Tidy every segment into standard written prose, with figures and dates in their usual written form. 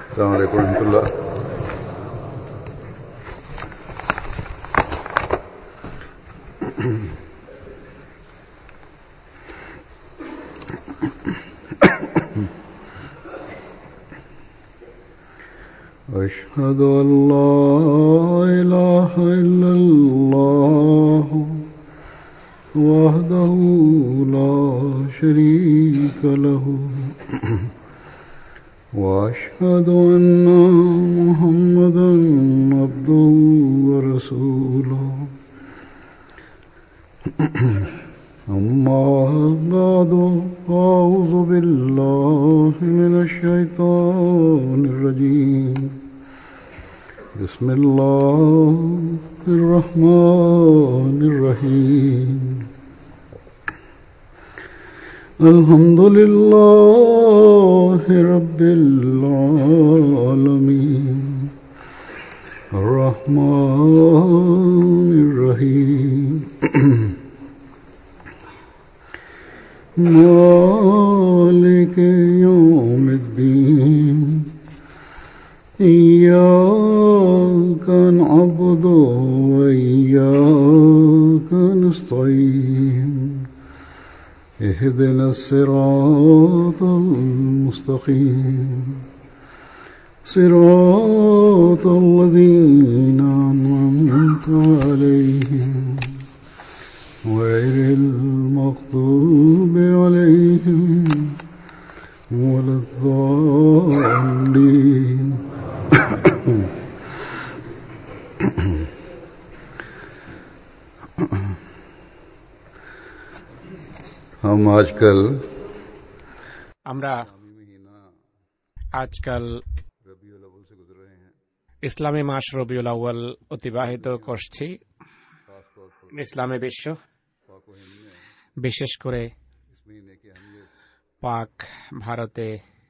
अस्सलाम वालेकुम रहमतुल्लाह। अशहदु अल्ला इलाहा इल्लल्लाह वहदहु ला शरीका लहु वअशहदु अन्ना मुहम्मदन अब्दुहु व रसूलुहु अम्मा बअदु अऊज़ु बिल्लाहि मिनश शैतानिर रजीम बिस्मिल्लाहिर रहमानिर रहीम अल्हम्दुलिल्लाहि रब्बिल आलमीन अर्रहमानिर रहीम मालिकि यौमिद्दीन इय्याका नअबुदु व इय्याका नस्तईन इहदिनस सिरातल मुस्तकीम सिरातल लज़ीना अनअमता अलैहिम गैरिल मग़दूबि अलैहिम वलद्दाल्लीन। हम আজকাল ইসলামী মাস রবিউল আউয়াল অতিবাহিত করছি। ইসলামী বিশ্ব, বিশেষ করে পাক ভারতে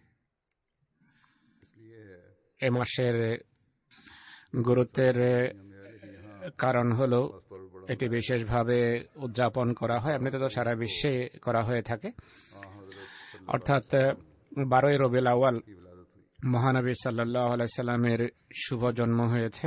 এ মাসের গুরুত্বের কারণ হলো এটি বিশেষভাবে উদযাপন করা হয়। এমনিতে তো সারা বিশ্বে করা হয়ে থাকে। অর্থাৎ 12 রবিউল আউয়াল মহানবী সাল্লাল্লাহু আলাইহি সাল্লামের শুভ জন্ম হয়েছে।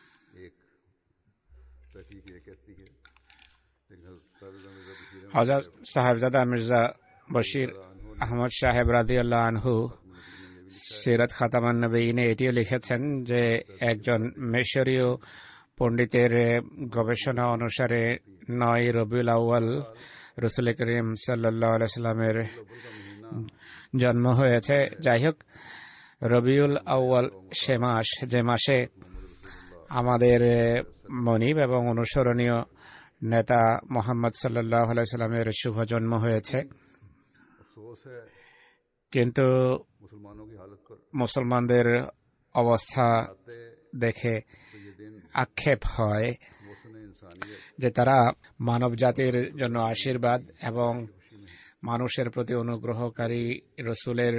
হযরত সাহেবজাদা মির্জা বশির আহমদ সাহেব রাদিয়াল্লাহু আনহু সিরাত খাতামান নবীনে এটিও লিখেছেন যে একজন মিশরীয় পণ্ডিতের গবেষণা অনুসারে 9 রবিউল আউয়াল রাসূল করিম সাল্লাল্লাহু আলাইহি সাল্লামের জন্ম হয়েছে। যাই হোক, রবিউল আউয়াল সে মাস যে মাসে আমাদের মনিব এবং অনুসরণীয় নেতা মুহাম্মদ সাল্লাল্লাহু আলাইহি সাল্লামের শুভ জন্ম হয়েছে। কিন্তু মুসলমানদের অবস্থা দেখে আক্ষেপ হয় যে তারা মানব জাতির জন্য আশীর্বাদ এবং মানুষের প্রতি অনুগ্রহকারী রসুলের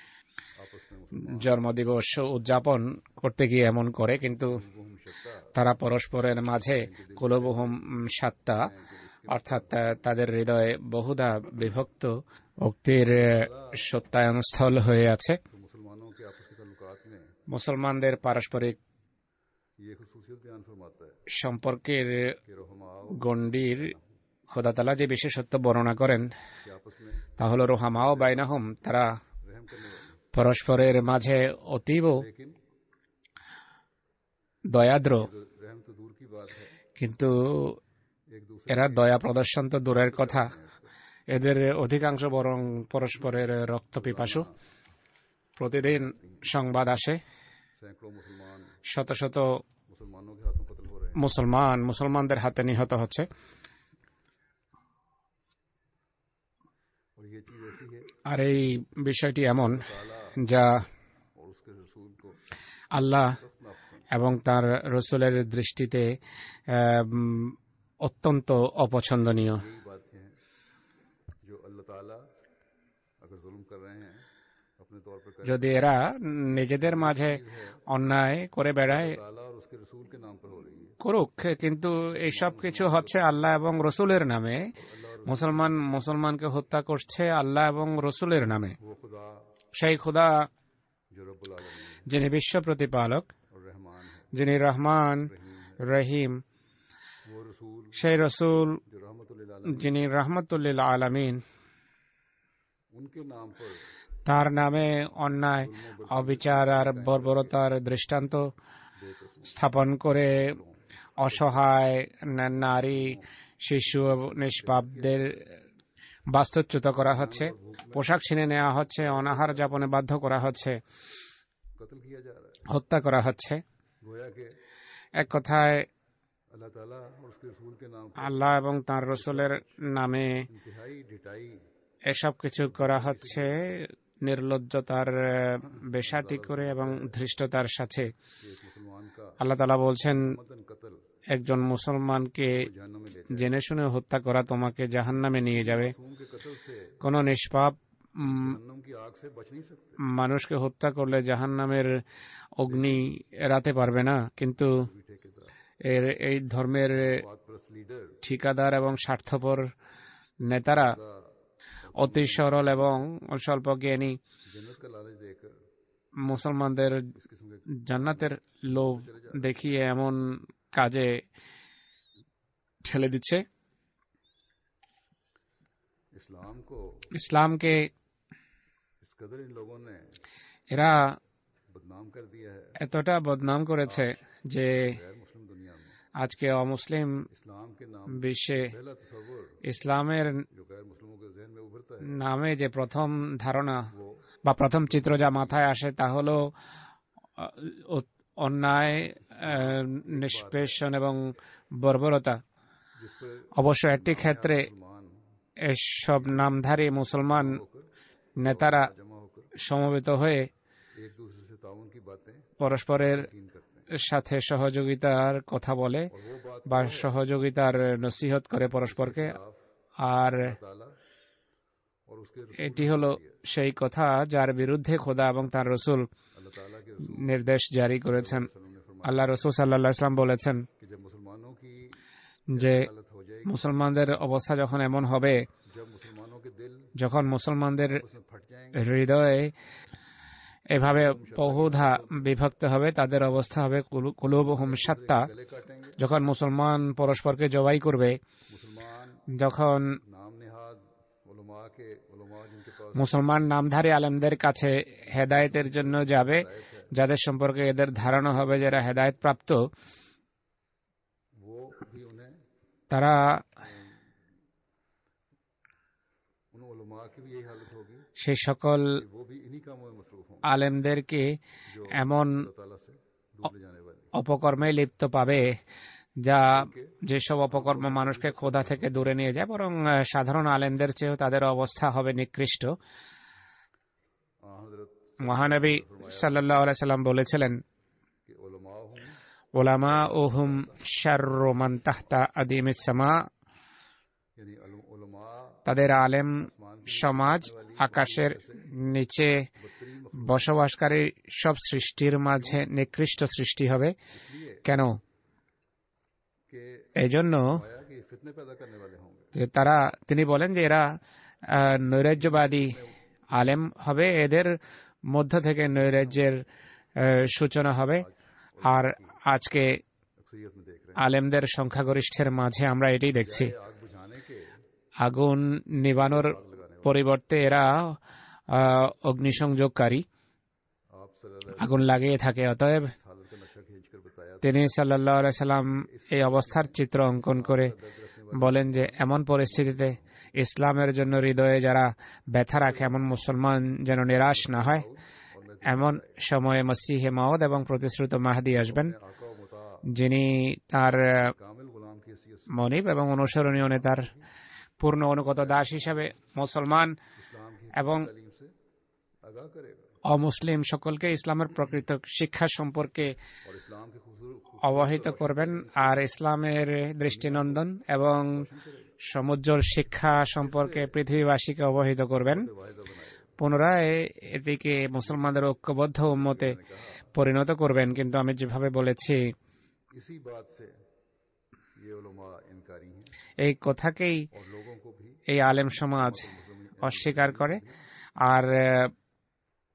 জন্মদিবস উদযাপন করতে গিয়ে এমন করে, কিন্তু তারা পরস্পরের মাঝে কুলুবুহুম শাত্তা, অর্থাৎ তাদের হৃদয়ে বহুধা বিভক্ত উক্তির সত্যায়ন স্থল হয়ে আছে। মুসলমানদের পারস্পরিক সম্পর্কের গণ্ডির খোদা তাআলা যে বিশেষত্ব বর্ণনা করেন তা হল রুহামাও বাইনাহুম, তারা পরস্পরের মাঝে অতীব দয়াদ্র। কিন্তু এরা দয়া প্রদর্শন তো দূরের কথা, এদের অধিকাংশ বরং পরস্পরের রক্ত পিপাসু। প্রতিদিন সংবাদ আসে শত শত মুসলমানদের হাতে নিহত হচ্ছে। আর এই বিষয়টি এমন যা আল্লাহ এবং তার রসুলের দৃষ্টিতে অত্যন্ত অপছন্দনীয়। যদি এরা নিজেদের মাঝে অন্যায় করে বেড়ায় করুক, কিন্তু এইসব কিছু হচ্ছে আল্লাহ এবং রসুলের নামে। মুসলমানকে হত্যা করছে আল্লাহ এবং রসুলের নামে। সেই খোদা जो रब्बुल आलमीन है যিনি বিশ্ব প্রতিপালক, और रहमान है, যিনি রহমান रहीम है। রহিম, वो रसूल সেই রসুল जो रहमतुल लिल आलमीन, যিনি রহমতুল্লিল আলামিন, उनके नाम पर তার নামে অন্যায়, অবিচার আর বর্বরতার দৃষ্টান্ত बेकसूर স্থাপন করে অসহায় নারী, শিশু এবং নিষ্পাপদের বাস্তুচ্যুত করা হচ্ছে, পোশাক ছিনে নেওয়া হচ্ছে, অনাহার যাপনে বাধ্য করা হচ্ছে, कत्ल किया जा रहा है। হত্যা করা হচ্ছে। गोया के এক কথায় अल्लाह ताला और उसके रसूल के नाम पर আল্লাহ এবং তাঁর রসুলের নামে इंतहाई ढिठाई এসব কিছু করা হচ্ছে নির্লজ্জতার বেসাতি করে এবং ধৃষ্টতার সাথে। कि एक मुसलमान का আল্লাহ তাআলা বলছেন, मदन कत्ल একজন মুসলমানকে जहन्नम में लेता জেনে শুনে হত্যা করা তোমাকে জাহান্নামে নিয়ে যাবে। है। मासूम के कत्ल से কোন নিষ্পাপ जहन्नम की आग से बच नहीं सकते। মানুষকে হত্যা করলে জাহান্নামের অগ্নি এড়াতে পারবে না, কিন্তু भी ठेकेदार এই ধর্মের बात परस्त लीडर ঠিকাদার এবং স্বার্থপর নেতারা অতি সরল এবং স্বল্প জ্ঞানী जन्नत का लालच देकर মুসলমানদের इस किस्म के জান্নাতের লোভ দেখিয়ে এমন কাজে ঠেলে দিচ্ছে। इस्लाम को ইসলামকে इस कदर इन लोगों ने এরা बदनाम कर दिया है। এতটা বদনাম করেছে যে गैर मुस्लिम दुनिया में আজকে অমুসলিম इस्लाम के नाम বিশ্বে पहला तस्वुर ইসলামের जो गैर मुस्लिमों के जहन में उभरता है নামে যে প্রথম ধারণা वो বা প্রথম চিত্র যা মাথায় আসে তা হলো অন্যায়, নিষ্পেষণ এবং বর্বরতা। जिस पर অবশ্য একটি ক্ষেত্রে मुसलमान এসব নামধারী মুসলমান होकर নেতারা जमा होकर সমবেত হয়ে एक दूसरे से ताउन की बातें পরস্পরের यकीन करते हैं সাথে সহযোগিতার কথা বলে और वो बात বা সহযোগিতার নসিহত করে পরস্পরকে। আর ताला और उसके এটি হলো সেই কথা যার বিরুদ্ধে খোদা এবং তার রসুল अल्लाह ताला के रसूल নির্দেশ জারি করেছেন। ने फरमाया আল্লাহ রসুল সাল্লাল্লাহু আলাইহি ওয়াসাল্লাম বলেছেন कि जब मुसलमानों की যে हालत हो जाएगी, মুসলমানদের অবস্থা যখন এমন হবে, जब मुसलमानों के दिल যখন মুসলমানদের उसमें फट जाएंगे, হৃদয়ে এভাবে বহুধা বিভক্ত হবে, তাদের অবস্থা হবে কুলুবুহুম শাত্তা। गले काटेंगे। যখন মুসলমান পরস্পরকে জবাই করবে, मुसलमान যখন नाम नेहाद उलमा जिनके पास মুসলমান নামধারী আলেমদের কাছে হেদায়েতের জন্য যাবে, যাদের সম্পর্কে এদের ধারণা হবে যারা হেদায়েত প্রাপ্ত, वो भी उन्हें তারা उन उलमा की भी यही हालत होगी সেই সকল कि वो भी इन्हीं कामों में मसरूफ होंगे আলেমদেরকে এমন अल्लाह ताला से दूर ले जाने वाली। অপকর্মে লিপ্ত পাবে যা যেসব অপকর্ম মানুষকে খোদা থেকে দূরে নিয়ে যায়, বরং সাধারণ আলেমদের চেয়েও তাদের অবস্থা হবে নিকৃষ্ট। हजरत মহানবী সাল্লাল্লাহু আলাইহি সাল্লাম বলেছিলেন, के उलमा हूँ উলামা উহুম শাররু মান তাহতা আদিমিস সামা, यानी उलमा তাদের আলেম সমাজ আকাশের নিচে বসবাসকারী সব সৃষ্টির মাঝে নিকৃষ্ট সৃষ্টি হবে। কেন? के এই জন্য आया कि फितने पैदा करने वाले होंगे। যে তারা, তিনি বলেন যে এরা নৈরাজ্যবাদী আলেম হবে, এদের মধ্য থেকে নৈরাজ্যের সূচনা হবে। আর আজকে अक्सरियत में देख रहे আলেমদের সংখ্যাগরিষ্ঠের মাঝে আমরা এটাই দেখছি। हैं आग बुझाने के আগুন নিবানোর পরিবর্তে এরা অগ্নিসংযোগকারী, आप सल्लल्लाहु আগুন লাগিয়ে থাকে। অতএব इस हालत का नक्शा खींच कर बताया তিনি সাল্লাল্লাহু আলাইহি সাল্লাম এই অবস্থার চিত্র অঙ্কন করে বলেন যে এমন পরিস্থিতিতে ইসলামের জন্য হৃদয়ে যারা ব্যথা রাখে এমন মুসলমান যেন নিরাশ না হয়। এমন সময়ে মসিহে মাউদ এবং প্রতিশ্রুত মাহদী আসবেন, आका व मुता যিনি তার कामिल गुलाम की हैसियत से মনিব এবং অনুসরণীয় নেতার পূর্ণ অনুগত দাস হিসাবে মুসলমান इस्लाम की এবং तालीम से आगाह करेगा অমুসলিম সকলকে ইসলামের প্রকৃত শিক্ষা সম্পর্কে और इस्लाम के खूबसूरत অবহিত করবেন, আর ইসলামের দৃষ্টিনন্দন এবং সমুজ্জ্বল শিক্ষা সম্পর্কে পৃথিবীবাসীকে অবহিত করবেন। वायदा बनाएगा। পুনরায় এদিকে মুসলমানদের ঐক্যবদ্ধ উম্মতে পরিণত করবেন। কিন্তু আমি যেভাবে বলেছি, इसी बात से ये उलमा इनकारी हैं এই কথাকেই और लोगों को भी এই আলেম সমাজ অস্বীকার করে। আর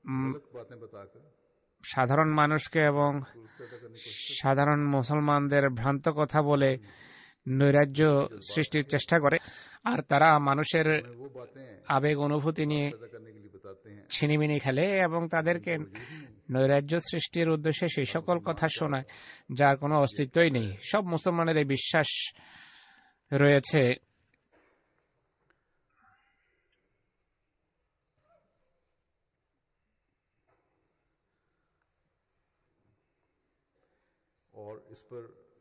गलत बातें बताकर সাধারণ মানুষকে এবং सूरत पैदा करने की कोशिश সাধারণ মুসলমানদের ভ্রান্ত কথা বলে নৈরাজ্য সৃষ্টির চেষ্টা করে, আর তারা মানুষের हमें वो बातें আবেগ অনুভূতি নিয়ে पैदा करने के लिए बताते हैं ছিনিমিনি খেলে এবং তাদেরকে নৈরাজ্য সৃষ্টির উদ্দেশ্যে সেই সকল কথা শোনায় যার কোনো অস্তিত্বই নেই। সব মুসলমানের এই বিশ্বাস রয়েছে और इस पर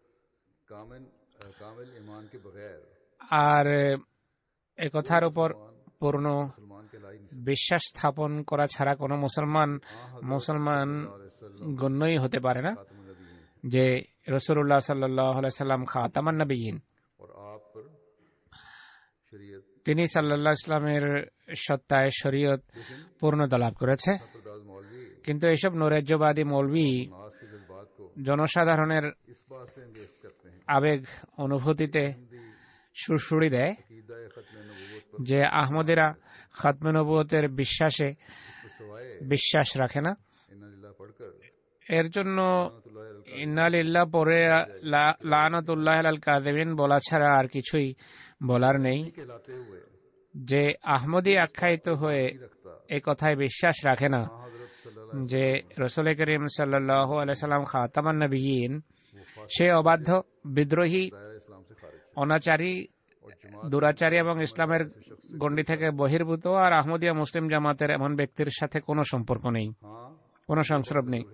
कामिल ईमान के बगैर আর এ কথার উপর পূর্ণ मुसलमान के लाई नहीं বিশ্বাস স্থাপন করা ছাড়া কোনো মুসলমান গণ্যই হতে পারে না खातमुन नबीयीन যে রাসূলুল্লাহ সাল্লাল্লাহু আলাইহি সাল্লাম খাতামান নবিয়্যিন, और आप पर शरीयत তিনি সাল্লাল্লাহু আলাইহি সাল্লামের সত্তায় শরীয়ত পূর্ণতা লাভ করেছে। सरदार मौलवी কিন্তু এইসব নৈরাজ্যবাদী মৌলভী नाज के जज्बात को জনসাধারণের इस बात से अंगेज करते हैं আবেগ অনুভূতিতে সুরসুরি দেয় अकीदा खत्म नबूवत पर যে আহমদীরা খাতমে নবুয়তের বিশ্বাসে सवाए বিশ্বাস রাখে না। इन्ना लिल्लाह पढ़कर এর জন্য रहमतुल्लाह अलैहि ইন্না লিল্লাহ পরে লানাতুল্লাহ আলাল কাযিবিন বলা ছাড়া আর কিছুই বলার নেই। कहलाते हुए যে আহমদী আখ্যায়িত হয়ে रखता এই কথায় বিশ্বাস রাখে না हजरत सल्लल्लाहु যে রাসূল করিম সাল্লাল্লাহু আলাইহি সাল্লাম খাতামান নবিয়্যিন, সে অবাধ্য, বিদ্রোহী, दायरा इस्लाम से खारिज অনাচারী, और जमात দুরাচারী এবং ইসলামের গণ্ডি থেকে বহির্ভূত, আর আহমদিয়া মুসলিম জামাতের এমন ব্যক্তির সাথে কোনো সম্পর্ক নেই, हाँ কোনো সংস্রব নেই।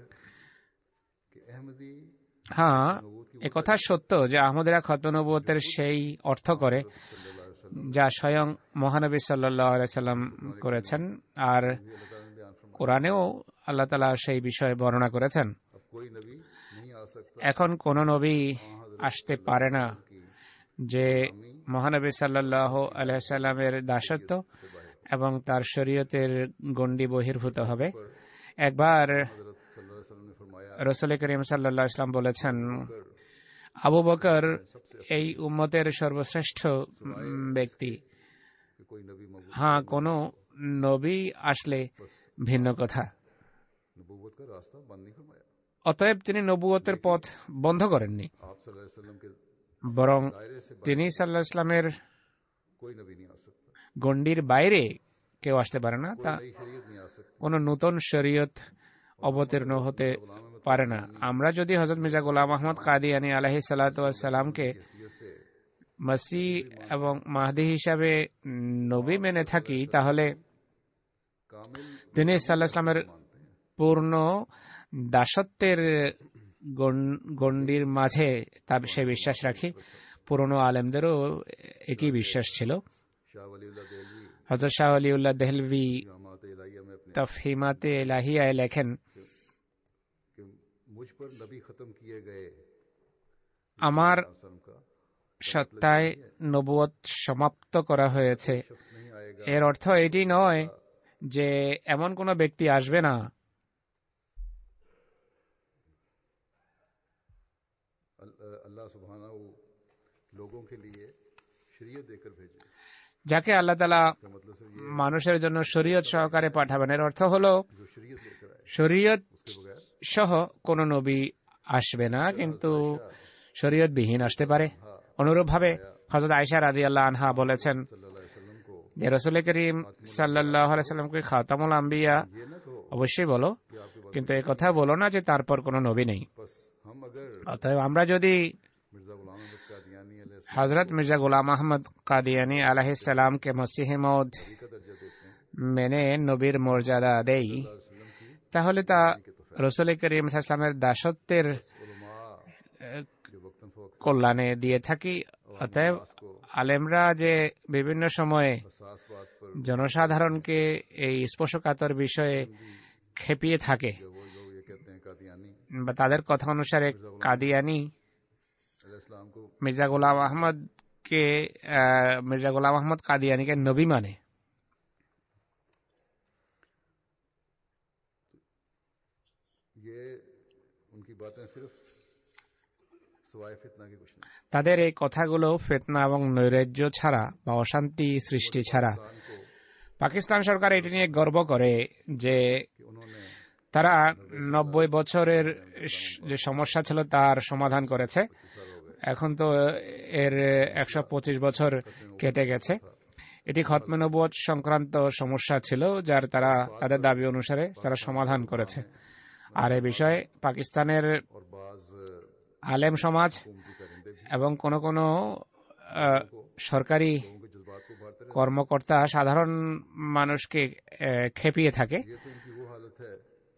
कि अहमदी হ্যাঁ, একথা সত্য যে আহমদীরা খতম নবুয়তের সেই অর্থ করে सल्लल्लाहु अलैहि वसल्लम যা স্বয়ং মহানবী সাল্লাল্লাহু আলাইহি সাল্লাম করেছেন, আর भी अल्लाह ताला ने बयान फरमाया কোরআনেও আল্লাহ তাআলা সেই বিষয়ে বর্ণনা করেছেন। अब कोई नबी नहीं आ सकता এখন কোন নবী আসতে পারে না कि যে মহানবী সাল্লাল্লাহু আলাইহি সাল্লামের দাসত্ব এবং তার শরীয়তের গণ্ডি বহির্ভূত হবে। একবার हजरत सल्लल्लाहु अलैहि वसल्लम ने फरमाया রাসূল করিম সাল্লাল্লাহু আলাইহি সাল্লাম বলেছেন, আবু বকর এই উম্মতের সর্বশ্রেষ্ঠ ব্যক্তি। कि कोई नबी मबूस হ্যাঁ, কোন নবী আসলে ভিন্ন কথা। नबूवत का रास्ता बंद नहीं फरमाया। অতএব তিনি নবুয়তের পথ বন্ধ করেননি, आप सल्लल्लाहु अलैहि वसल्लम के বরং दायरे से তিনি সাল্লাল্লাহু আলাইহি ইসলামের कोई नबी नहीं आ सकता, গণ্ডির বাইরে কেউ আসতে পারে না, তা नई शरीयत नहीं आ सकती। কোন নূতন শরীয়ত অবতীর্ণ হতে পারে না। আমরা যদি হযরত মির্জা গোলাম আহমদ কাদিয়ানী আলাইহিস সালাতু ওয়াস সালামকে हैसियत से মসিহ এবং মাহদী হিসাবে নবী মেনে থাকি, তাহলে कामिल তিনি সাল্লাল্লাহু আলাইহি ইসলামের পূর্ণ দাসত্বের গণ্ডির মাঝে তার সে বিশ্বাস রাখি। পুরনো আলেমদেরও একই বিশ্বাস ছিল। शाह वलीउल्लाह देहलवी হযরত শাহ ওলিউল্লাহ দেহলভী जमात इलाहिया में अपने তাফহিমাতে ইলাহিয়ায় লেখেন, कि मुझ पर नबी खत्म किए गए আমার आसम का সত্তায় নবুয়ত সমাপ্ত করা হয়েছে। शख्स नहीं आएगा এর অর্থ এটি নয় যে এমন কোন ব্যক্তি আসবে না अल्लाह सुब्हानहू लोगों के लिए शरीयत देकर भेजे। যাকে আল্লাহ তাআলা इसका मतलब सिर्फ ये মানুষের জন্য শরীয়ত সহকারে পাঠাবেন। এর অর্থ হলো जो शरीयत लेकर आए শরীয়ত उसके बगैर সহ কোন নবী আসবে না, কিন্তু শরীয়ত বিহীন আসতে পারে। অনুরূপভাবে হযরত আয়েশা রাদিয়াল্লাহু আনহা বলেছেন सल्लल्लाहु अलैहि वसल्लम को যে রাসূল করিম সাল্লাল্লাহু আলাইহি সাল্লামকে খাতামুল আম্বিয়া ये न कहो অবশ্যই বলো, कि आपके बाद কিন্তু এই কথা বলো না যে তারপর কোনো নবী নেই। बस हम अगर অতএব আমরা যদি मिर्जा गुलाम अहमद कादियानी अलैहि হযরত মির্জা গোলাম আহমদ কাদিয়ানী আলাইহিস সালামকে মসিহ মউদ का दर्जा देते हैं মেনে নবীর মর্যাদা দেই, वसल्लम की তাহলে তা রাসূল করিম সাল্লাল্লাহু আলাইহি সাল্লামের দাসত্বের उलमा जो वक्तन फवक्त কল্যাণে দিয়ে থাকি। অতএব को আলেমরা যে বিভিন্ন সময়ে हसास बात पर জনসাধারণকে এই স্পর্শকাতর বিষয়ে খেপিয়ে থাকে, जो वो लोग ये कहते हैं कादियानी বা তাদের কথা অনুসারে কাদিয়ানী अलैहिस्सलाम को মির্জা গোলাম আহমদ কাদিয়ানীকে নবী মানে। ये उनकी बातें सिर्फ सवाए फितना की कुछ नहीं। তাদের এই কথাগুলো ফিতনা এবং নৈরাজ্য ছাড়া বা অশান্তি সৃষ্টি ছাড়া इंसान को পাকিস্তান সরকার এটি নিয়ে গর্ব করে যে कि उन्होंने তারা 90 বছরের যে সমস্যা ছিল তার সমাধান করেছে। 25 साल हो गए। এখন তো এর 125 বছর কেটে গেছে। এটি খতমে নবুয়ত সংক্রান্ত সমস্যা ছিল, যার তারা তাদের দাবি অনুসারে তারা সমাধান করেছে। আর এই বিষয়ে পাকিস্তানের और बाज আলেম সমাজ हुकूमती कारिंदे भी এবং কোন কোন সরকারি लोगों के जज्बात को उभारते रहते কর্মকর্তা সাধারণ মানুষকে খেপিয়ে থাকে। हैं। ये तो इनकी वो हालत है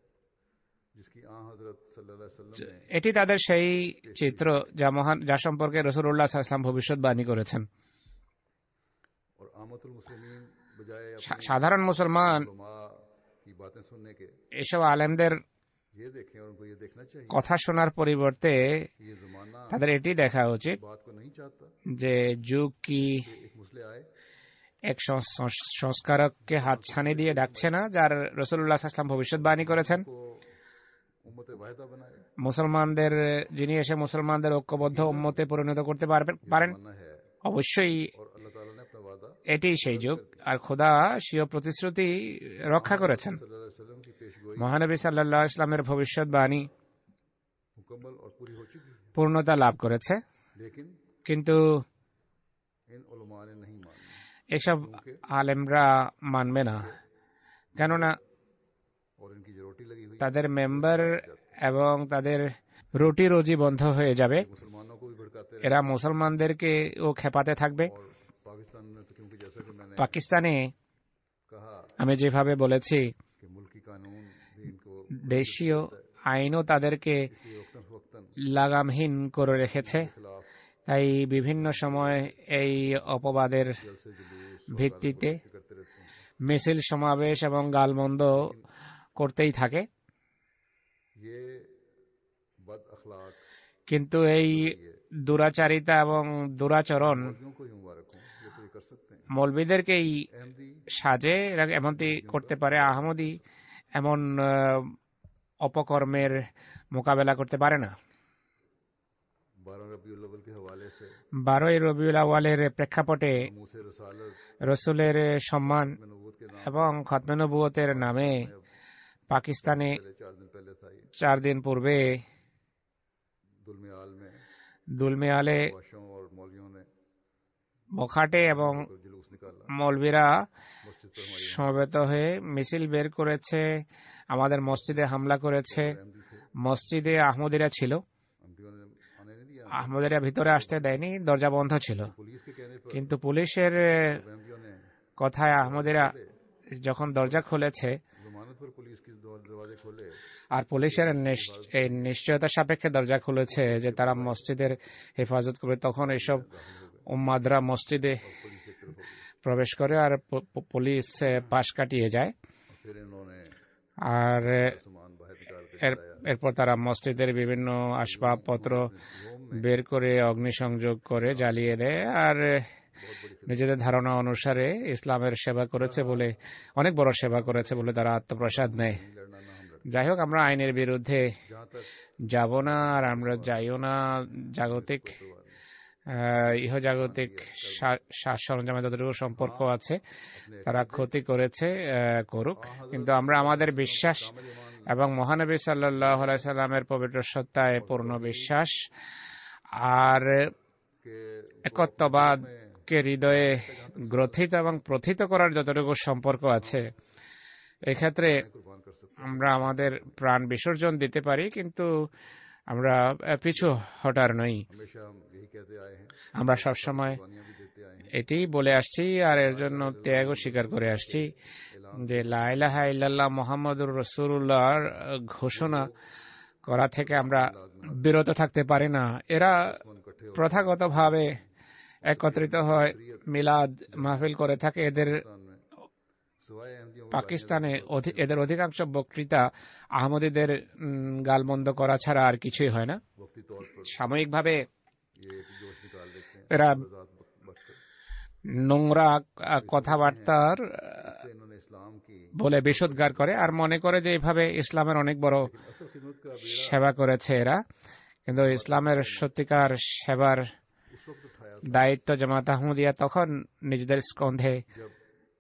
जिसकी आन हजरत सल्लल्लाहु अलैहि वसल्लम ने এটি তাদের সেই চিত্র যা সম্পর্কে রাসূলুল্লাহ সাল্লাল্লাহু আলাইহি ওয়াসাল্লাম ভবিষ্যৎবাণী করেছেন। और आमतुल मुस्लिमीन बजाय अपने সাধারণ मुसलमान उलमा की बातें सुनने के এসব আলেমদের ये देखें और उनको ये देखना चाहिए কথা শোনার পরিবর্তে कि ये जमाना তাদের এটি দেখা উচিত इस बात को नहीं चाहता যে যুগ কি कि एक मुस्लिम आए এক সংস্কারককে হাতছানি দিয়ে ডাকছে না, যার রাসূলুল্লাহ সাল্লাল্লাহু আলাইহি ওয়াসাল্লাম ভবিষ্যৎবাণী করেছেন। को उम्मत वाहिदा बनाए। মুসলমানদের যিনি এসে মুসলমানদের ঐক্যবদ্ধ উম্মতে পরিণত করতে পারেন। जमाना है অবশ্যই और अल्लाह ताला ने अपना वादा এটি সেই যুগ, আর খোদা স্বীয় প্রতিশ্রুতি রক্ষা করেছেন। सल्लल्लाहु अलैहि वसल्लम की पेशगोई মহানবী সাল্লাল্লাহু আলাইহি ওয়াসাল্লামের ভবিষ্যৎবাণী मुकम्मल और पूरी हो चुकी है, পূর্ণতা লাভ করেছে, लेकिन কিন্তু इन उलमा ने नहीं मानी এসব আলেমরা মানবে না, কেননা और इनकी जो रोटी लगी हुई है, তাদের মেম্বার এবং তাদের রুটি রুজি বন্ধ হয়ে যাবে। मुसलमानों को भी भड़काते रहे। এরা মুসলমানদেরকে ও খেপাতে থাকবে। और पाकिस्तान में तो क्योंकि जैसा कि मैंने পাকিস্তানে कहा আমি যেভাবে বলেছি, कि मुल्की कानून भी इनको দেশীয় আইনও তাদেরকে इसलिए वक्तन फवक्तन লাগামহীন করে রেখেছে। खिलाफ তাই বিভিন্ন সময় এই অপবাদের जलसे जुलूस ভিত্তিতে करते रहते हैं। মিছিল সমাবেশ এবং গালমন্দ করতেই থাকে। ये बद अखलाक কিন্তু এই দুরাচারিতা এবং দুরাচরণ मौलवियों को ही मुबारक हो, ये तो ये कर सकते हैं। মৌলবীদেরকেই अहमदी সাজে এরা এমনটি করতে পারে। আহমদি এমন অপকর্মের মোকাবেলা করতে পারে না। 12 रबीउल अव्वल के हवाले से 12ই রবিউল আউয়ালের প্রেক্ষাপটে मूसे रसालत রসুলের সম্মান में नबूवत के नाम এবং খতমে নবুয়তের নামে পাকিস্তানে पहले 4 दिन पहले था। ये 4 দিন পূর্বে दुलमियाल में দুলমিয়ালে वाशों और मौलवियों ने বখাটে এবং तो जुलूस निकाला মৌলবীরা मस्जिद पर हमारे সমবেত হয়ে মিছিল বের করেছে, আমাদের মসজিদে হামলা করেছে। अहमदी थे, মসজিদে আহমদিরা ছিল, अहमदियों ने आने नहीं दिया। আহমদিরা ভিতরে আসতে দেয়নি, দরজা বন্ধ ছিল। पुलिस के कहने पर কিন্তু পুলিশের अहमदियों ने কথায় আহমদিরা যখন দরজা খুলেছে जमानत पर पुलिस के दरवाजे खोले, আর পুলিশের এই নিশ্চয়তা সাপেক্ষে দরজা খুলেছে যে তারা মসজিদের হেফাজত করবে, তখন এসব উম্মাদরা মসজিদে पुलिस एक तरफ हो गई। প্রবেশ করে আর পুলিশ পাশ কাটিয়ে যায়। फिर इन्होंने আর सामान बाहर निकाल के এরপর তারা মসজিদের বিভিন্ন আসবাবপত্র বের করে অগ্নিসংযোগ করে জ্বালিয়ে দেয়। আর নিজেদের ধারণা অনুসারে ইসলামের সেবা করেছে বলে, অনেক বড় সেবা করেছে বলে তারা আত্মপ্রসাদ নেয়। लड़ना ना हम लड़। যাই হোক, আমরা আইনের বিরুদ্ধে जहाँ तक যাব না, আর আমরা যাইও না। জাগতিক ইহজাগতিক সাজ সরঞ্জামে যতটুকু সম্পর্ক আছে তারা ক্ষতি করেছে করুক, কিন্তু আমরা আমাদের বিশ্বাস এবং মহানবী সাল্লাল্লাহু আলাইহি সাল্লামের পবিত্র সত্তায় পূর্ণ বিশ্বাস আর के একত্ববাদকে হৃদয়ে গ্রথিত এবং প্রথিত করার যতটুকু সম্পর্ক আছে, এক্ষেত্রে कुर्बान कर सकते আমরা আমাদের প্রাণ বিসর্জন দিতে পারি, কিন্তু আমরা পিছু হটার নই। हमेशा हम यही कहते आए हैं, আমরা সবসময় कुर्बानियां भी देते आए हैं। এটি বলে আসছি আর এর জন্য ত্যাগও স্বীকার করে আসছি যে লা ইলাহা ইল্লাল্লাহ মুহাম্মাদুর রাসূলুল্লাহর ঘোষণা করা থেকে আমরা বিরত থাকতে পারি না। এরা প্রথাগতভাবে একত্রিত হয়, মিলাদ মাহফিল করে থাকে। এদের सिवाय अहमदियों পাকিস্তানে এদের অধিকাংশ বক্তৃতা আহমদীদের গালমন্দ করা ছাড়া আর কিছুই হয় না। वक्ती तौर पर সাময়িকভাবে ये एक जोश निकाल देते हैं, এরা आजाद बककर। নোংরা কথাবার্তার इससे इन्होंने इस्लाम की বলে বিশুদ্ধার করে আর মনে করে যে এইভাবে ইসলামের অনেক বড় असल खिदमत का সেবা করেছে এরা, কিন্তু ইসলামের সত্যিকার সেবার उस वक्त उठाया দায়িত্ব জামাত আহমদিয়া তখন নিজেদের স্কন্ধে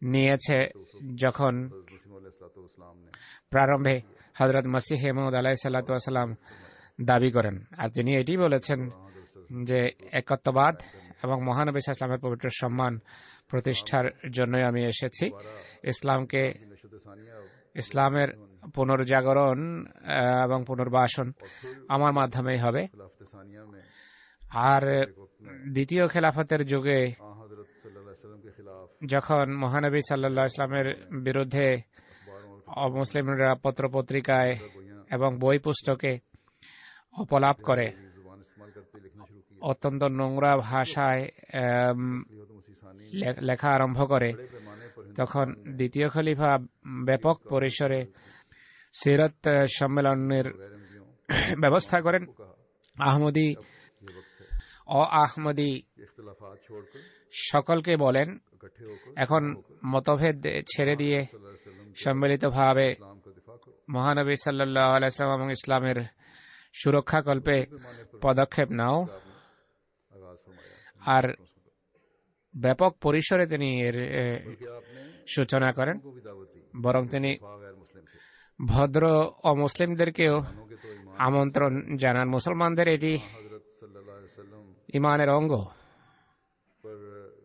নিয়েছে যখন हज़रत मसीह अलैहिस्सलाम ने প্রারম্ভে হযরত মসিহ মউদ আলাইহিস সালাতু ওয়াস সালাম দাবি করেন। আর তিনি এটি বলেছেন যে একত্ববাদ এবং মহানবী সাল্লাল্লাহু আলাইহি ওয়াসাল্লামের পবিত্র সম্মান প্রতিষ্ঠার জন্যই আমি এসেছি। ইসলামকে, ইসলামের পুনর্জাগরণ এবং পুনর্বাসন আমার মাধ্যমেই হবে। खिलाफत सानिया में আর দ্বিতীয় খেলাফতের যুগে हज़रत सल्लल्लाहु अलैहि वसल्लम के खिलाफ যখন মহানবী সাল্লাল্লাহু আলাইহি ইসলামের বিরুদ্ধে অমুসলিমরা পত্রপত্রিকায় এবং বই পুস্তকে অপলাপ করে, जुबान इस्तेमाल करते लिखना शुरू किया, অত্যন্ত নোংরা ভাষায় हज़रत मसीह सानी লেখা আরম্ভ করে, पैमाने पर তখন দ্বিতীয় খলিফা ব্যাপক পরিসরে সিরাত সম্মেলনের गैरमदियों ব্যবস্থা করেন। আহমদী ये वक्त है ও আহমদী इख्तिलाफात छोड़कर সকলকে বলেন इकट्ठे होकर এখন মতভেদ ছেড়ে দিয়ে सल्लल्लाहु अलैहि वसल्लम সম্মিলিতভাবে इस्लाम का दिफा करो। মহানবী সাল্লাল্লাহু আলাইহি ওয়াসাল্লাম এবং ইসলামের সুরক্ষা কল্পে পদক্ষেপ নাও। आगाज फरमाया আর ব্যাপক পরিসরে তিনি এর कि आपने সূচনা করেন। को भी दावत दी, বরং তিনি गैर मुस्लिम थे, ভদ্র অমুসলিমদেরকেও मानो के तो ईमान আমন্ত্রণ জানান। মুসলমানদের এটি हज़रत सल्लल्लाहु अलैहि वसल्लम ইমানের অঙ্গ। पर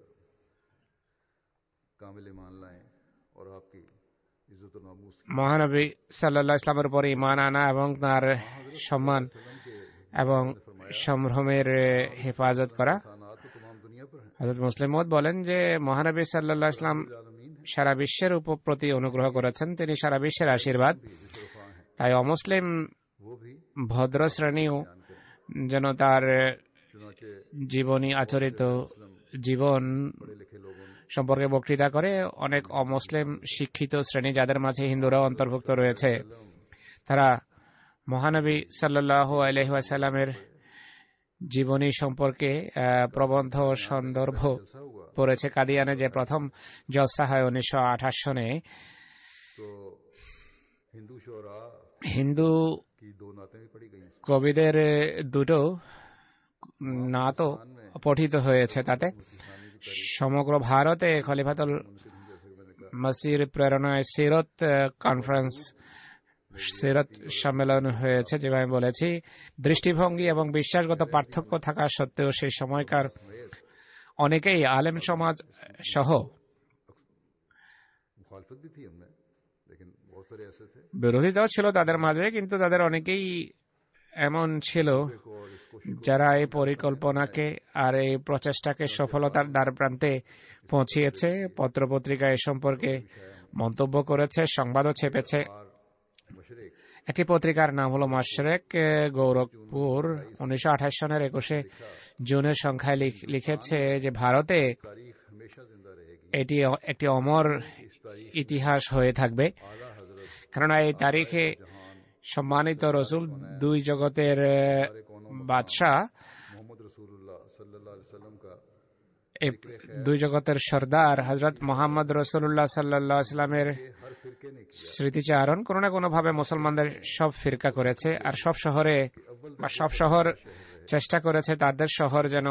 कामिल ईमान लाएं और आपकी इज्जत और नामूस की মহানবী সাল্লাল্লাহু আলাইহি ইসলামের উপর ঈমান আনা এবং তার সম্মান এবং সম্ভ্রমের হেফাজত করা। सानात तो तमाम दुनिया पर हैं, হযরত মুসলিম মওদ বলেন যে মহানবী সাল্লাল্লাহু আলাইহি ইসলাম आलमीन है, সারা বিশ্বের উপর প্রতি অনুগ্রহ করেছেন, তিনি সারা বিশ্বের আশীর্বাদ। जिसे वफा है তাই অমুসলিম वो भी ভদ্র শ্রেণীও ध्यान करें। যেন তার चुनाचे জীবনী আচরিত জীবন पढ़े लिखे लोगों ने সম্পর্কে বক্তৃতা করে। অনেক অমুসলিম শিক্ষিত শ্রেণী, যাদের মাঝে হিন্দুরাও অন্তর্ভুক্ত রয়েছে, তারা মহানবী সাল্লাল্লাহু আলাইহি ওয়াসাল্লামের জীবনী সম্পর্কে প্রবন্ধ ও সন্দর্ভ जलसा हुआ পড়েছে। কাদিয়ানে যে প্রথম জলসা হয় 1928 সনে, तो हिंदू शोरा হিন্দু की दो नातें भी पढ़ी गई हैं। কবিদের দুটো নাত পঠিত হয়েছে। তাতে সমগ্র ভারতে খলিফাতুল মসির প্রেরণায় সিরত কনফারেন্স, সিরত সম্মেলন হয়েছে। যেভাবে আমি বলেছি, দৃষ্টিভঙ্গি এবং বিশ্বাসগত পার্থক্য থাকা সত্ত্বেও সেই সময়কার অনেকেই আলেম সমাজ সহ मुखालफत भी थी हमने, लेकिन बहुत सारे ऐसे थे বিরোধিতাও ছিল তাদের মাঝে, কিন্তু তাদের অনেকেই এমন ছিল और इसको যারা এই পরিকল্পনাকে আর এই প্রচেষ্টাকে সফলতার দ্বার প্রান্তে পৌঁছিয়েছে। পত্রপত্রিকা এ সম্পর্কে মন্তব্য করেছে, সংবাদও ছেপেছে। मशरक একটি পত্রিকার নাম হলো মাশরেক, গোরখপুর। 1928 সনের 21 জুনের সংখ্যায় লিখেছে যে ভারতে तारीख हमेशा जिंदा रहेगी। এটি একটি অমর ইতিহাস হয়ে থাকবে, आला हजरत কেননা এই তারিখে সম্মানিত রসুল, দুই জগতের বাদশাহ, मोहम्मद रसूलुल्लाह सल्लल्लाहु अलैहि वसल्लम का এই দুই জগতের সর্দার হযরত মুহাম্মদ রাসূলুল্লাহ সাল্লাল্লাহু আলাইহি ওয়াসাল্লামের हर फिरके ने স্মৃতিচারণ কোনো না কোনো ভাবে মুসলমানদের সব ফিরকা করেছে। আর সব শহরে বা সব শহর চেষ্টা করেছে তাদের শহর যেন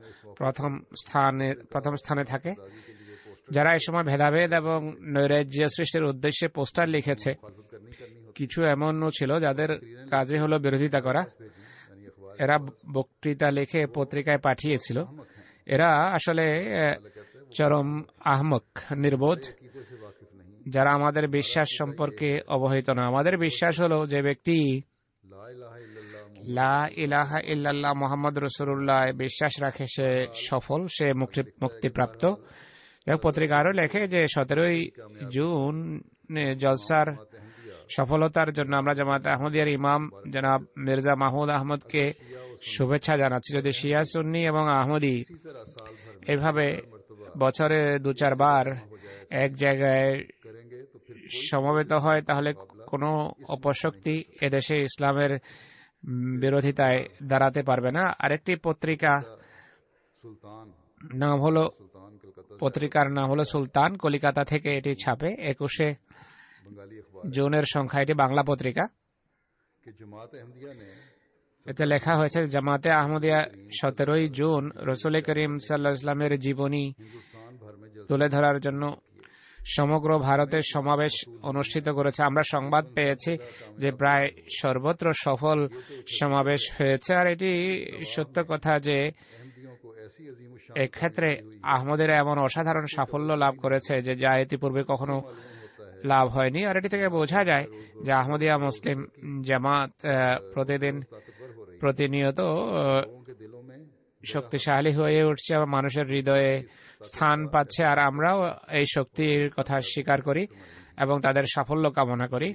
প্রথম স্থানে থাকে। যারা এই সময় ভেদাভেদ এবং নৈরাজ্য সৃষ্টির উদ্দেশ্যে পোস্টার লিখেছে, কিছু এমনও ছিল যাদের কাজে হলো বিরোধিতা করা। এরা বক্তৃতা লিখে পত্রিকায় পাঠিয়েছিল। এরা আসলে চরম আহমক, নির্বোধ, अकीदे से वाकिफ नहीं। যারা আমাদের বিশ্বাস সম্পর্কে অবহিত না। আমাদের বিশ্বাস হলো যে ব্যক্তি ला इलाहा इल्लल्लाह লা ইলাহা ইল্লাল্লাহ মুহাম্মদ রাসূলুল্লাহ বিশ্বাস রাখে, সে সফল, সে মুক্তিপ্রাপ্ত। পত্রিকা আরো লেখে যে 17 জুন জলসার সফলতার জন্য আমরা জামাত আহমদিয়ার ইমাম জনাব মির্জা মাহমুদ আহমদকে শুভেচ্ছা জানাচ্ছি। যদি শিয়া, সুন্নি এবং আহমদি এভাবে বছরে 2-4 বার এক জায়গায় करेंगे तो फिर সমবেত হয়, তাহলে কোনো অপশক্তি এদেশে ইসলামের বিরোধিতায় দাঁড়াতে পারবে না। আরেকটি পত্রিকা सुल्तान নাম হলো, सुल्तान कलकत्ता পত্রিকার নাম হলো সুলতান, কলিকাতা থেকে এটি ছাপে। 21 बंगाली अखबार জুনের সংখ্যা, এটি বাংলা পত্রিকা। के जमात अहमदिया ने এতে লেখা হয়েছে, জামাতে আহমদিয়া 17 জুন রসুল করিম সাল্লাল্লাহু আলাইহি ওয়াসাল্লামের জীবনী हिंदुस्तान भर में जलसे তুলে ধরার জন্য সমগ্র ভারতে সমাবেশ অনুষ্ঠিত করেছে। আমরা সংবাদ পেয়েছি যে প্রায় সর্বত্র সফল সমাবেশ হয়েছে। আর এটি সত্য কথা যে এক্ষেত্রে আহমদের এমন অসাধারণ সাফল্য লাভ করেছে যে যা ইতিপূর্বে কখনো লাভ হয়নি। আর এটি থেকে বোঝা যায় যে আহমদিয়া মুসলিম জামাত প্রতিনিয়ত শক্তিশালী হয়ে উঠছে এবং মানুষের হৃদয়ে স্থান পাচ্ছে। আর আমরাও এই শক্তির কথা স্বীকার করি এবং তাদের সাফল্য কামনা করি।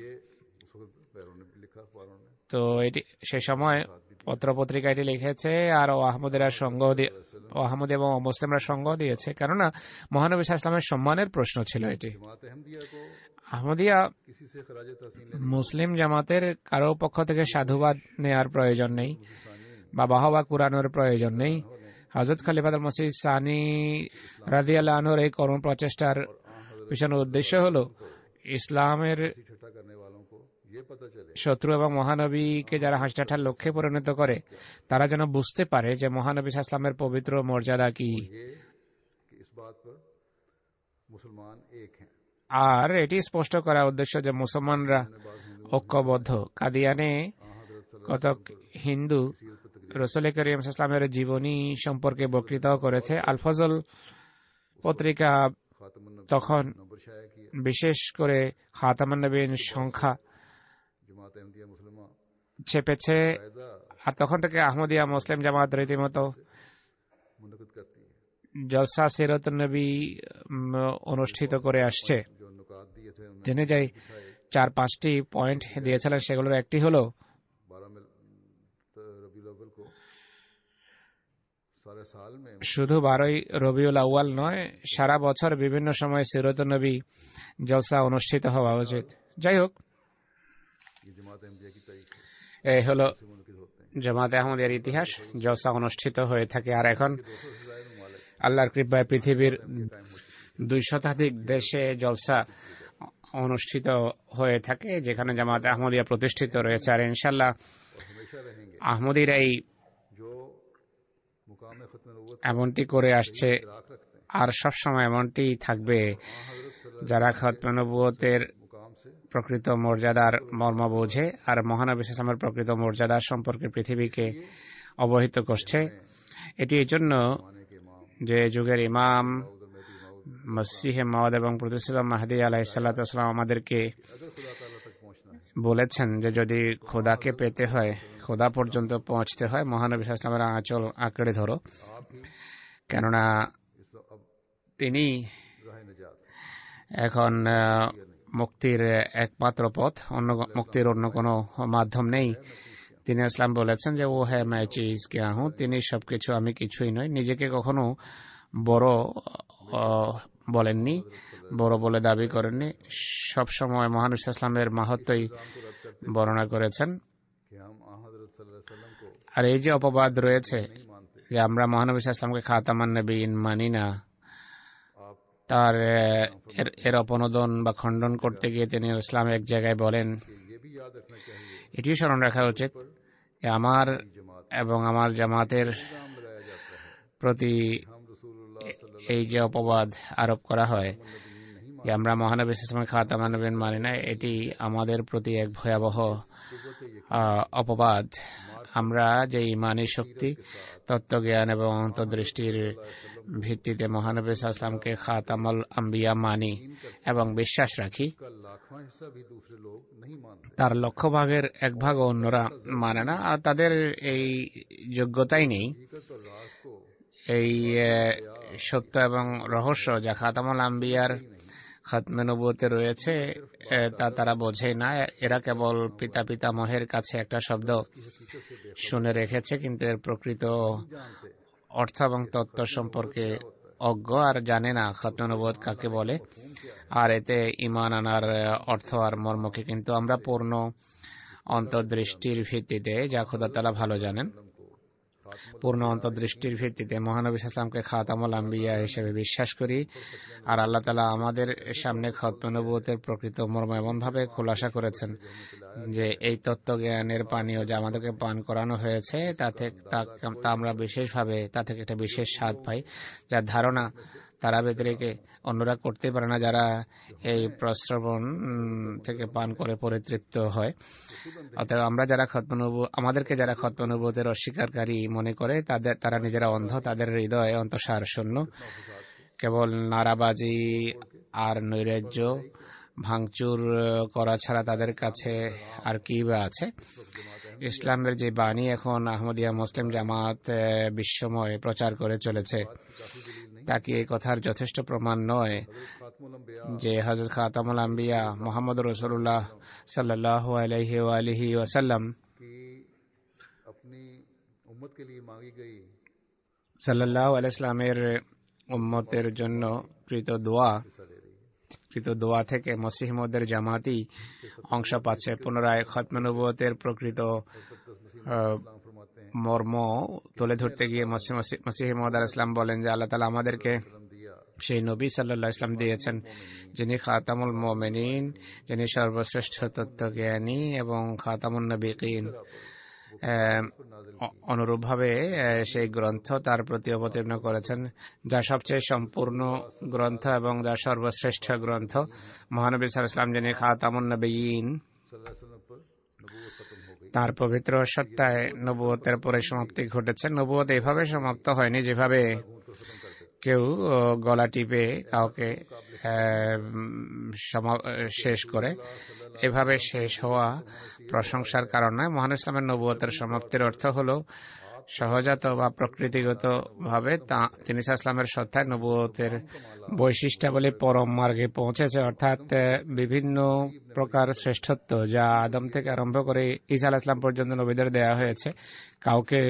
তো এটি সে সময় পত্রপত্রিকা এটি লিখেছে আর আহমদ এবং মুসলিমরা সঙ্গ দিয়েছে, কেননা মহানবী সাল্লাল্লাহু আলাইহি ওয়াসাল্লামের সম্মানের প্রশ্ন ছিল এটি। আহমদিয়া মুসলিম জামাতের কারো পক্ষ থেকে সাধুবাদ নেয়ার প্রয়োজন নেই বা বাহবা কুরানোর প্রয়োজন নেই। হযরত খলিফাতুল মসিহ সানি রাদিয়াল্লাহু আনহুর এই কর্ম প্রচেষ্টার পিছনে উদ্দেশ্য হলো ইসলামের শত্রু এবং মহানবীকে যারা হাসিঠাট্টার লক্ষ্যে পরিণত করে তারা যেন বুঝতে পারে যে মহানবী সাল্লাল্লাহু আলাইহি ওয়াসাল্লামের পবিত্র মর্যাদা কি। আর এটি স্পষ্ট করার উদ্দেশ্য যে মুসলমানরা ঐক্যবদ্ধ। কাদিয়ানে কতক হিন্দু রাসূল করিম সাল্লাল্লাহু আলাইহি ওয়াসাল্লামের জীবনী সম্পর্কে বক্তৃতা করেছে। আল ফজল পত্রিকা তখন বিশেষ করে খাতামুন নবীন সংখ্যা ছেপেছে। আর তখন থেকে আহমদিয়া মুসলিম জামাত রীতিমতো জলসা সিরাত নবী অনুষ্ঠিত করে আসছে। তিনি যে 4-5টি পয়েন্ট দিয়েছিলেন সেগুলোর একটি হলো শুধু 12ই রবিউল আউয়াল নয়, সারা বছর বিভিন্ন সময় সিরাত নবী জলসা অনুষ্ঠিত হওয়া উচিত। যাই হোক, এই হলো জামাতে আহমদিয়ার ইতিহাস। জলসা অনুষ্ঠিত হয়ে থাকে। আর এখন আল্লাহর কৃপায় পৃথিবীর 2 শতাধিক দেশে জলসা অনুষ্ঠিত হয়ে থাকে যেখানে জামাতে আহমদিয়া প্রতিষ্ঠিত রয়েছে। আর ইনশাআল্লাহ আহমদিরা এই এমনটি করে আসছে আর সবসময় এমনটি থাকবে। যারা খতমে নবুয়তের প্রকৃত মর্যাদার মর্ম বোঝে আর মহানবী সাল্লাল্লাহু আলাইহি ওয়াসাল্লামের প্রকৃত মর্যাদা সম্পর্কে পৃথিবীকে অবহিত করছে। এটি এই জন্য যে যুগের ইমাম মসিহে মাউদ এবং প্রতিষ্ঠিত মাহদী আলাইহিস সালাতু ওয়াস সালাম আমাদেরকে বলেছেন যে যদি খোদাকে পেতে হয়, খোদা পর্যন্ত পৌঁছতে হয়, মহানবী সাল্লাল্লাহু আলাইহি ওয়াসাল্লামের আঁচল আঁকড়ে ধরো, কেননা তিনি এখন মুক্তির একমাত্র পথ, মুক্তির অন্য কোনো মাধ্যম নেই। তিনি ইসলাম বলেছেন যে ও হ্যাঁ मैं चीज क्या हूँ, তিনি সবকিছু আমি কিছুই নই। নিজেকে কখনো বড় বলেননি, বড় বলে দাবি করেননি। সবসময় মহানবী সাল্লাল্লাহু আলাইহি ওয়াসাল্লামের মাহাত্ম্যই বর্ণনা করেছেন। আর এই যে অপবাদ রয়েছে যে আমরা মহানবী সাল্লাল্লাহু আলাইহি ওয়াসাল্লামকে খাতামান নবীন মানি না, তার এর অপনোদন বা খণ্ডন করতে গিয়ে তিনি ইসলাম এক জায়গায় বলেন, এটিও স্মরণ রাখা উচিত যে আমার এবং আমার জামাতের প্রতি এই যে অপবাদ আরোপ করা হয় যে আমরা মহানবী সাল্লাল্লাহু আলাইহি ওয়াসাল্লামের খাতামান নবীন মানি না, এটি আমাদের প্রতি এক ভয়াবহ অপবাদ। আমরা যে ইমানি শক্তি, তত্ত্বজ্ঞান এবং অন্তর্দৃষ্টির ভিত্তিতে মহানবী সাল্লাল্লাহু আলাইহি ওয়াসাল্লামকে খাতামুল আম্বিয়া মানি এবং বিশ্বাস রাখি, তার লক্ষ ভাগের 1 ভাগ অন্যরা মানে না আর তাদের এই যোগ্যতাই নেই। এই সত্য এবং রহস্য যা খাতামুল আম্বিয়ার খতমে নবুয়তে রয়েছে তা তারা বোঝে না। এরা কেবল পিতা পিতামহের কাছে একটা শব্দ শুনে রেখেছে, কিন্তু এর প্রকৃত অর্থ এবং তত্ত্ব সম্পর্কে অজ্ঞ আর জানে না খতমে নবুয়ত কাকে বলে আর এতে ঈমান আনার অর্থ আর মর্মকে। কিন্তু আমরা পূর্ণ অন্তর্দৃষ্টির ভিত্তিতে, যা খোদা তাআলা ভালো জানেন, পূর্ণ অন্তর্দৃষ্টির ভিত্তিতে মহানবী সাল্লাল্লাহু আলাইহি ওয়াসাল্লামকে খাতামুল আম্বিয়া হিসেবে বিশ্বাস করি। আর আল্লাহ তাআলা আমাদের সামনে খতমে নবুয়তের প্রকৃত মর্ম এমনভাবে খোলাসা করেছেন যে এই তত্ত্বজ্ঞানের পানীয় যা আমাদেরকে পান করানো হয়েছে তা আমরা বিশেষভাবে তা থেকে একটা বিশেষ স্বাদ পাই, যার ধারণা তারা ব্যতিরেকে অন্যরা করতে পারে না যারা এই প্রশ্রবণ থেকে পান করে পরিতৃপ্ত হয়। অতএব আমরা যারা আমাদেরকে যারা খতম নবুয়তের অস্বীকারী মনে করে তারা নিজেরা অন্ধ, তাদের হৃদয় অন্তঃসার শূন্য, কেবল নারাবাজি আর নৈরাজ্য ভাঙচুর করা ছাড়া তাদের কাছে আর কি বা আছে। ইসলামের যে বাণী এখন আহমদিয়া মুসলিম জামাত বিশ্বময় প্রচার করে চলেছে তা কি এই কথার যথেষ্ট প্রমাণ নয় যে হযরত খাতামুল আম্বিয়া মুহাম্মদ রাসূলুল্লাহ সাল্লাল্লাহু আলাইহি ওয়া আলিহি ওয়াসাল্লাম সাল্লাল্লাহু আলাইহি ওয়াসাল্লামের উম্মতের জন্য কৃত দোয়া থেকে মসিহ মউদের জামাতি অংশ পাচ্ছে। পুনরায় খতম নবুয়তের প্রকৃত মর্ম তুলে ধরতে গিয়ে মসিহ মউদ আলাইহিস সালাম বলেন যে আল্লাহ তাআলা আমাদেরকে সেই নবী সাল্লাল্লাহু আলাইহি ওয়াসাল্লাম দিয়েছেন যিনি খাতামুল মুমিনিন, যিনি সর্বশ্রেষ্ঠ তত্ত্বজ্ঞানী এবং খাতামুন নবিয়িন। অনুরূপভাবে সেই গ্রন্থ তার প্রতি অবতীর্ণ করেছেন যা সবচেয়ে সম্পূর্ণ গ্রন্থ এবং যা সর্বশ্রেষ্ঠ গ্রন্থ। মহানবী সাল্লাল্লাহু আলাইহি ওয়াসাল্লাম যিনি খাতামুন নবিয়িন, তার পবিত্র সত্তায় নবুয়তের পরিসমাপ্তি ঘটেছে। নবুয়ত এভাবে সমাপ্ত হয়নি যেভাবে কেউ গলা টিপে কাউকে শেষ করে। এভাবে শেষ হওয়া প্রশংসার কারণ নয়। মহান ইসলামের নবুয়তের সমাপ্তির অর্থ হলো সহজাত বা প্রকৃতিগত ভাবে তিনি ইসলামের সত্তায় নবুয়তের বৈশিষ্ট্যাবলী পরম মার্গে পৌঁছেছে, অর্থাৎ বিভিন্ন প্রকার শ্রেষ্ঠত্ব যা আদম থেকে আরম্ভ করে ঈসা আলাইহিস সালাম পর্যন্ত নবীদের দেয়া হয়েছে, কাউকে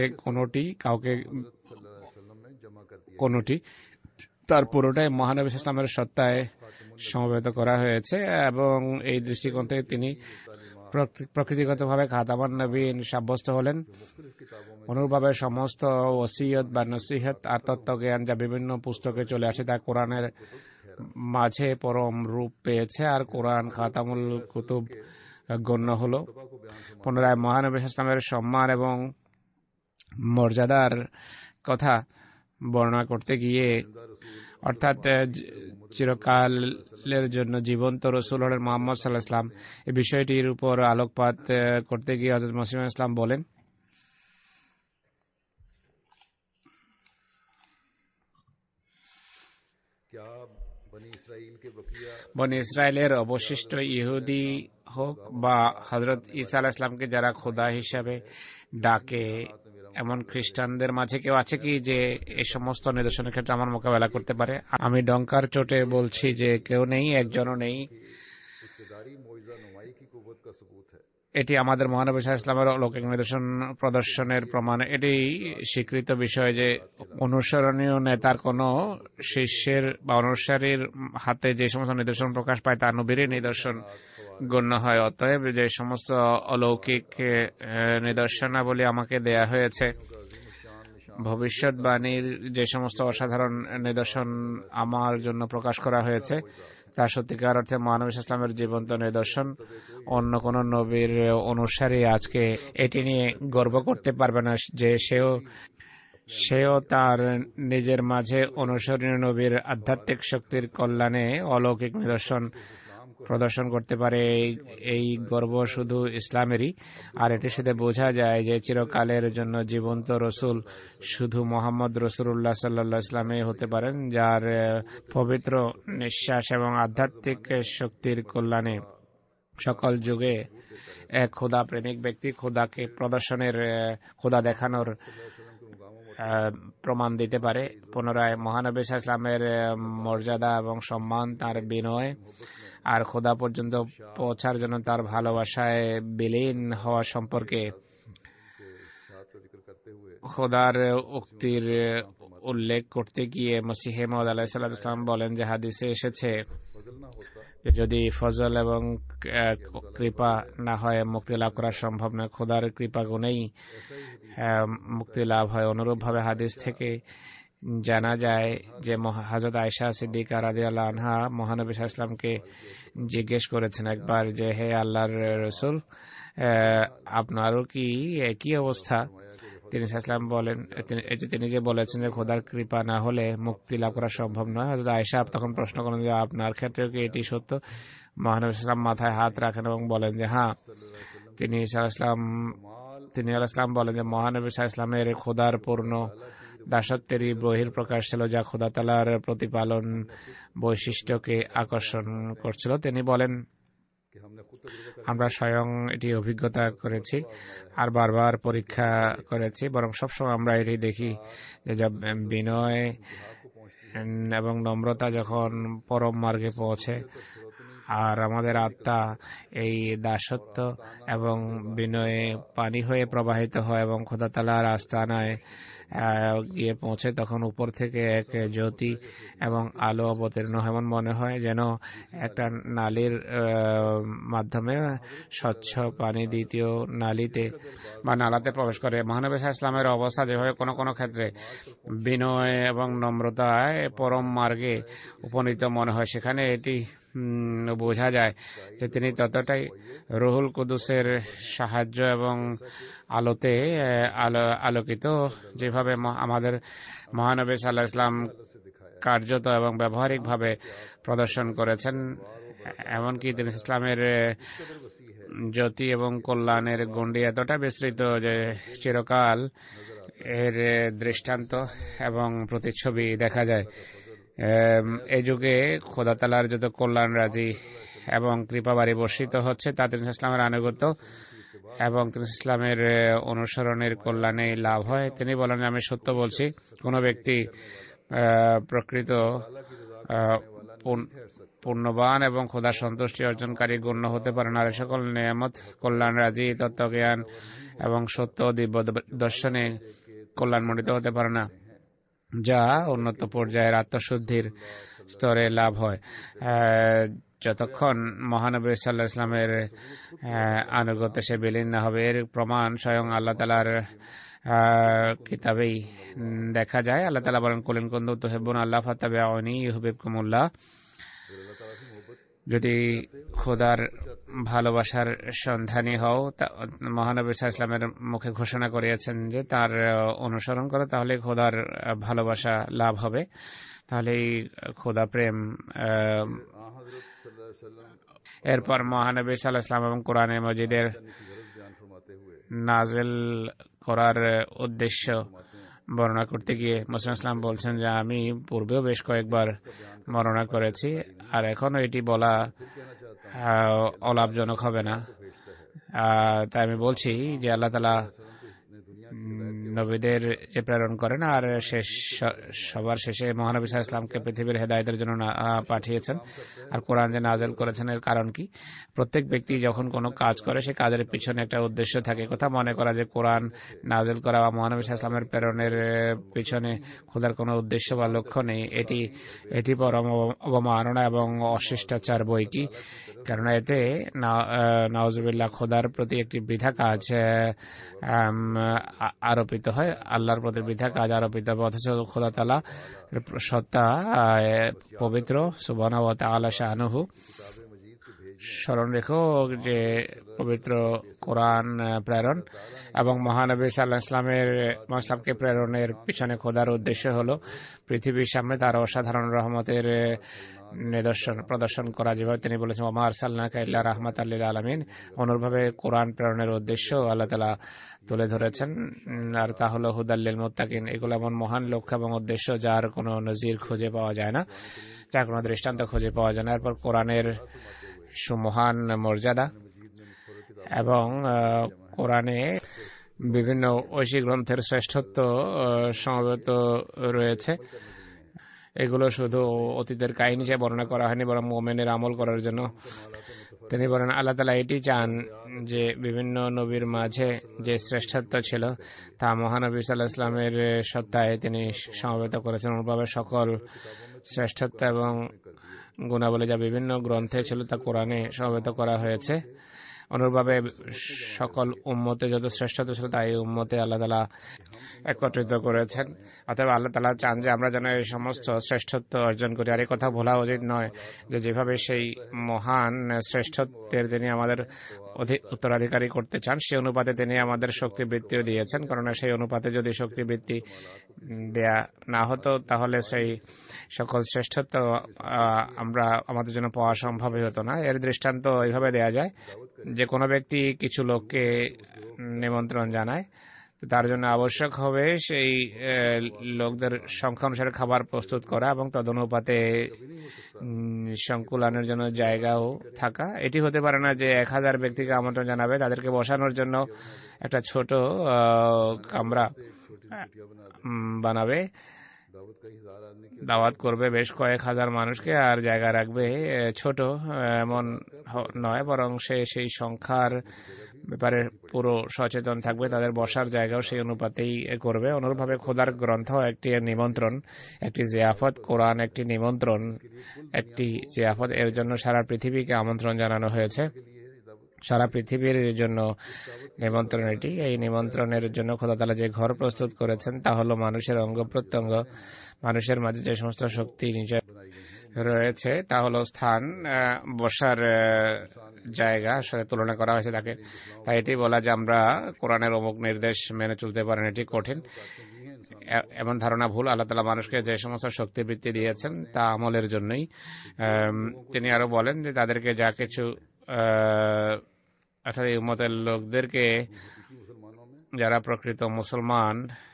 কোনটি তার পুরোটাই মহানবী ইসলামের সত্তায় সমবেত করা হয়েছে। এবং এই দৃষ্টিকোণ থেকে তিনি প্রকৃতিগতভাবে খাতামুন নবীন সাব্যস্ত হলেন। অনুরূপভাবে সমস্ত ওসিয়ত বা নসিহত আর তত্ত্বজ্ঞান যা বিভিন্ন পুস্তকে চলে আসে তা কোরআনের মাঝে পরম রূপ পেয়েছে, আর কোরআন খাতামুল কুতুব গণ্য হল। পুনরায় মহানবী ইসলামের সম্মান এবং মর্যাদার কথা বর্ণনা করতে গিয়ে, অর্থাৎ চিরকালের জন্য জীবন্ত রসুল হলেন মুহাম্মদ সাল্লাল্লাহু আলাইহি ওয়াসাল্লাম, এই বিষয়টির উপর আলোকপাত করতে গিয়ে হযরত মসিহ মাউউদ ইসলাম বলেন, বনি ইসরায়েলের অবশিষ্ট ইহুদি হোক বা হযরত ঈসা আলাইহিস সালামকে যারা খোদা হিসাবে ডাকে এমন খ্রিস্টানদের মাঝে কেউ আছে কি যে এই সমস্ত নিদর্শনের ক্ষেত্রে আমার মোকাবেলা করতে পারে? আমি ডঙ্কার চোটে বলছি যে কেউ নেই, একজনও নেই। এটি আমাদের মহানবী সাল্লাল্লাহু আলাইহি ওয়াসাল্লামের অলৌকিক নিদর্শন প্রদর্শনের প্রমাণ। এটি স্বীকৃত বিষয় যে অনুসরণীয় নেতার কোন শিষ্যের বা অনুসারীর হাতে যে সমস্ত নিদর্শন প্রকাশ পায় তা নবীর নিদর্শন গণ্য হয়। অতএব যে সমস্ত অলৌকিক নিদর্শনাবলী আমাকে দেয়া হয়েছে, ভবিষ্যৎবাণীর যে সমস্ত অসাধারণ নিদর্শন আমার জন্য প্রকাশ করা হয়েছে তা সত্যিকার অর্থে মহানবী ইসলামের জীবন্ত নিদর্শন। অন্য কোন নবীর অনুসারী আজকে এটি নিয়ে গর্ব করতে পারবে না যে সেও তার নিজের মাঝে অনুসরণীয় নবীর আধ্যাত্মিক শক্তির কল্যাণে অলৌকিক নিদর্শন প্রদর্শন করতে পারে। এই গর্ব শুধু ইসলামেরই। আর এটির সাথে বোঝা যায় যে চিরকালের জন্য জীবন্ত রসুল শুধু মোহাম্মদ রাসূলুল্লাহ সাল্লাল্লাহু আলাইহি ওয়াসাল্লাম হতে পারেন, যার পবিত্র নিঃশ্বাস এবং আধ্যাত্মিক শক্তির কল্যাণে সকল যুগে এক খোদা প্রেমিক ব্যক্তি খোদা দেখানোর প্রমাণ দিতে পারে। পুনরায় মহানবী সাল্লাল্লাহু আলাইহি ওয়াসাল্লামের মর্যাদা এবং সম্মান, তার বিনয় আর খোদা পর্যন্ত পৌঁছার জন্য তার ভালোবাসায় বিলীন হওয়া সম্পর্কে খোদার উক্তির উল্লেখ করতে গিয়ে মসিহ মাউউদ আলাইহিস সালাম বলেন যে হাদিসে এসেছে যদি ফজল এবং কৃপা না হয় মুক্তি লাভ করা সম্ভব নয়, খোদার কৃপা গুণেই মুক্তি লাভ হয়। অনুরূপভাবে হাদিস থেকে জানা যায় যে হযরত আয়েশা সিদ্দিকা রাদিয়াল্লাহু আনহা মহানবী সাল্লাল্লাহু আলাইহি ওয়াসাল্লামকে জিজ্ঞেস করেছেন একবার যে হে আল্লাহর রাসূল, আপনারও কি একই অবস্থা? তিনি সাল্লাল্লাহু বলেন, তিনি যে বলেছেন যে খোদার কৃপা না হলে মুক্তি লাভ করা সম্ভব নয়। হযরত আয়েশা তখন প্রশ্ন করেন যে আপনার ক্ষেত্রেও কি এটি সত্য? মহানবী সাল্লাল্লাহু মাথায় হাত রাখেন এবং বলেন যে হ্যাঁ। তিনি সাল্লাল্লাহু বলেন যে মহানবী সাল্লাল্লাহু এর খোদার পূর্ণ দাসত্বেরই বহিঃপ্রকাশ ছিল, যা খোদা তাআলার প্রতিপালন বৈশিষ্ট্যকে আকর্ষণ করছিল। তিনি বলেন, আমরা স্বয়ং এটি অভিজ্ঞতা করেছি আর বারবার পরীক্ষা করেছি, বরং সবসময় আমরা এটি দেখি যে বিনয় এবং নম্রতা যখন পরম মার্গে পৌঁছে আর আমাদের আত্মা এই দাসত্ব এবং বিনয়ে পানি হয়ে প্রবাহিত হয় এবং খোদা তাআলার আস্তানায় গিয়ে পৌঁছে, তখন উপর থেকে এক জ্যোতি এবং আলো অবতীর্ণ এমন মনে হয় যেন একটা নালীর মাধ্যমে স্বচ্ছ পানি দ্বিতীয় নালীতে বা নালাতে প্রবেশ করে। মহানবী সাল্লাল্লাহু আলাইহি ওয়াসাল্লামের অবস্থা যেভাবে কোনো কোনো ক্ষেত্রে বিনয় এবং নম্রতায় পরম মার্গে উপনীত মনে হয়, সেখানে এটি বোঝা যায় যে তিনি ততটাই রুহুল কুদুসের সাহায্য এবং আলোতে আলোকিত, যেভাবে আমাদের মহানবী সাল্লাল্লাহু আলাইহি ওয়াসাল্লাম কার্যত এবং ব্যবহারিকভাবে প্রদর্শন করেছেন। এমনকি তিনি ইসলামের জ্যোতি এবং কল্যাণের গণ্ডি এতটা বিস্তৃত যে চিরকাল এর দৃষ্টান্ত এবং প্রতিচ্ছবি দেখা যায়। এই যুগে খোদা তাআলার যত কল্যাণ রাজি এবং কৃপাবাড়ি বর্ষিত হচ্ছে, তা তিনি ইসলামের আনুগত্য এবং তিনি ইসলামের অনুসরণের কল্যাণে লাভ হয়। তিনি বলেন, আমি সত্য বলছি, কোন ব্যক্তি প্রকৃত পূর্ণবান এবং খোদা সন্তুষ্টি অর্জনকারী গণ্য হতে পারে না। আর সকল নিয়ামত, কল্যাণ রাজি, তত্ত্বজ্ঞান এবং সত্য দিব্য দর্শনে কল্যাণমণ্ডিত হতে পারে না, যা উন্নত পর্যায়ের আত্মশুদ্ধির স্তরে লাভ হয়। যতক্ষণ মহানবী সাল্লাল্লাহু আলাইহি ওয়াসাল্লামের আনুগত্যে সে বিলীন না হবে, এর প্রমাণ স্বয়ং আল্লাহ তাআলার কিতাবেই দেখা যায়। আল্লাহ তাআলা বলেন, কুল ইন কুনতুম তুহিব্বুনা আল্লাহ ফাত্তাবিউনি ইউহিব্বুকুমুল্লাহ। যদি খোদার ভালোবাসার সন্ধানী হও, মহানবী সাল্লাল্লাহু আলাইহি ওয়াসাল্লামের মুখে ঘোষণা করিয়েছেন যে তার অনুসরণ করো, তাহলে খোদার ভালোবাসা লাভ হবে, তাহলেই খোদা প্রেম। এরপর মহানবী সাল্লাল্লাহু আলাইহি ওয়াসাল্লাম এবং কোরআনে মজিদের নাযিল করার উদ্দেশ্য বর্ণনা করতে গিয়ে মুসলিম ইসলাম বলছেন যে আমি পূর্বেও বেশ কয়েকবার বর্ণনা করেছি, আর এখনো এটি বলা অলাভজনক হবে না। তাই আমি বলছি যে আল্লাহ তাআলা নবীদের যে প্রেরণ করেন আর সবার শেষে মহানবী সাল্লাল্লাহু আলাইহি ওয়াসাল্লামকে পৃথিবীর হেদায়েতের জন্য পাঠিয়েছেন, আর কোরআন যে নাযিল করেছেন এর কারণ কি? প্রত্যেক ব্যক্তি যখন কোনো কাজ করে, সে কাজের পিছনে একটা উদ্দেশ্য থাকে। কথা মনে করা যে কোরআন নাযিল করা বা মহানবী সাল্লাল্লাহু আলাইহি ওয়াসাল্লামের প্রেরণের পিছনে খোদার কোনো উদ্দেশ্য বা লক্ষ্য নেই, এটি পরম অবমাননা এবং অশিষ্টাচার বই কি। কেননা এতে নাউজুবিল্লাহ খোদার প্রতি একটি বৃথা কাজ আরোপিত হয়, আল্লাহর প্রতি বৃথা কাজ আরোপিত হবে। অথচ খোদা তাআলা সত্তা পবিত্র, সুবহানাহু ওয়া তাআলা শানুহু। স্মরণ রেখো যে পবিত্র কোরআন প্রেরণ এবং মহানবী সাল্লাল্লাহু আলাইহি ওয়াসাল্লামকে প্রেরণের পিছনে খোদার উদ্দেশ্য হলো পৃথিবীর সামনে তার অসাধারণ রহমতের নিদর্শন প্রদর্শন করা। যেভাবে তিনি বলেছেন, ওয়া মা আরসালনাকা ইল্লা রাহমাতাল লিল আলামিন। অনুরূপভাবে কোরআন প্রেরণের উদ্দেশ্য আল্লাহ তাআলা তুলে ধরেছেন, আর তা হলো হুদাল লিল মুত্তাকিন। এগুলো এমন মহান লক্ষ্য এবং উদ্দেশ্য যার কোনো নজির খুঁজে পাওয়া যায় না, যার কোনো দৃষ্টান্ত খুঁজে পাওয়া যায় না। এরপর কোরআনের সুমহান মর্যাদা এবং কোরআনে বিভিন্ন ঐশী গ্রন্থের শ্রেষ্ঠত্ব সমবেত রয়েছে। এগুলো শুধু অতীতের কাহিনী হিসেবে বর্ণনা করা হয়নি, বরং মুমিনের আমল করার জন্য। তিনি বলেন, আল্লাহ তাআলা এটি চান যে বিভিন্ন নবীর মাঝে যে শ্রেষ্ঠত্ব ছিল তা মহানবী সাল্লাল্লাহু আলাইহি ওয়াসাল্লামের সত্তায় তিনি সমবেত করেছেন। অনুভাবে সকল শ্রেষ্ঠত্ব এবং গুণাবলী যা বিভিন্ন গ্রন্থে ছিল তা কোরআনে সমবেত করা হয়েছে। অনুরূপভাবে সকল উম্মতে যত শ্রেষ্ঠত্ব ছিল তাই উম্মতে আল্লাহ তাআলা একত্রিত করেছেন। অতএব আল্লাহ তাআলা চান যে আমরা যেন এই সমস্ত শ্রেষ্ঠত্ব অর্জন করি। আর এই কথা ভোলা উচিত নয় যে যেভাবে সেই মহান শ্রেষ্ঠত্বের তিনি আমাদের উত্তরাধিকারী করতে চান সেই অনুপাতে তিনি আমাদের শক্তিবৃত্তিও দিয়েছেন। কারণ সেই অনুপাতে যদি শক্তিবৃত্তি দেয়া না হতো তাহলে সেই সকল শ্রেষ্ঠত্ব আমরা আমাদের জন্য পাওয়া সম্ভবই হতো না। এর দৃষ্টান্ত এইভাবে দেয়া যায় যে কোনো ব্যক্তি কিছু লোককে নিমন্ত্রণ জানায়, তার জন্য আবশ্যক হবে সেই লোকদের সংখ্যা অনুসারে খাবার প্রস্তুত করা এবং তদনুপাতে সংকুলানের জন্য জায়গাও থাকা। এটি হতে পারে না যে 1000 ব্যক্তিকে আমন্ত্রণ জানাবে, তাদেরকে বসানোর জন্য একটা ছোট কামরা বানাবে, দাওয়াত করবে বেশ কয়েক হাজার মানুষকে আর জায়গা রাখবে ছোট, এমন নয়, বরং সেই সংখ্যার ব্যাপারে পুরো সচেতন থাকবে, তাদের বসার জায়গাও সেই অনুপাতেই করবে। অনুরূপভাবে খোদার গ্রন্থ একটি নিমন্ত্রণ, একটি জিয়াফত, কোরআন একটি নিমন্ত্রণ, একটি জিয়াফত। এর জন্য সারা পৃথিবীকে আমন্ত্রণ জানানো হয়েছে, সারা পৃথিবীর জন্য নিমন্ত্রণ এটি। এই নিমন্ত্রণের জন্য খোদা তাআলা যে ঘর প্রস্তুত করেছেন তা হলো মানুষের অঙ্গ প্রত্যঙ্গ। মানুষের মাঝে যে সমস্ত শক্তি নিচে রয়েছে তা হলো স্থান, বসার জায়গা সাথে তুলনা করা হয়েছে তাকে। তাই এটি বলা যে আমরা কোরআনের অমুক নির্দেশ মেনে চলতে পারেন এটি কঠিন, এমন ধারণা ভুল। আল্লাহ তাআলা মানুষকে যে সমস্ত শক্তিবৃত্তি দিয়েছেন তা আমলের জন্যই। তিনি আরো বলেন যে তাদেরকে যা কিছু অর্থাৎ এই উম্মতের লোকদেরকে যারা প্রকৃত মুসলমান,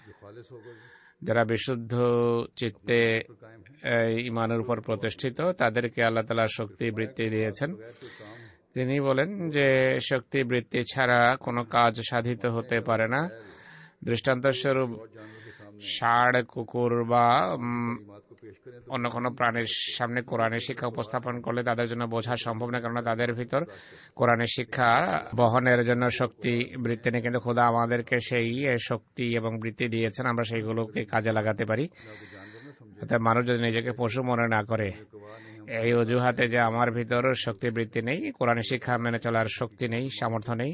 যারা বিশুদ্ধ চিত্তে ঈমানের উপর প্রতিষ্ঠিত, তাদেরকে আল্লাহ তাআলা শক্তি বৃত্তি দিয়েছেন। তিনি বলেন যে শক্তি বৃত্তি ছাড়া কোনো কাজ সাধিত হতে পারে না। দৃষ্টান্তস্বরূপ ষাঁড়, কুকুর বা অন্য কোনো প্রাণীর সামনে কোরআনের শিক্ষা উপস্থাপন করলে তাদের জন্য বোঝা সম্ভব না, কারণ তাদের ভিতর কোরআনের শিক্ষা বহনের জন্য শক্তি বৃত্তি নেই। কিন্তু খোদা আমাদেরকে সেই শক্তি এবং বৃত্তি দিয়েছেন, আমরা সেইগুলোকে কাজে লাগাতে পারি। অর্থাৎ মানুষ যদি নিজেকে পশু মনে না করে এই অজুহাতে যে আমার ভিতর শক্তি বৃত্তি নেই, কোরআনের শিক্ষা মেনে চলার শক্তি নেই, সামর্থ্য নেই,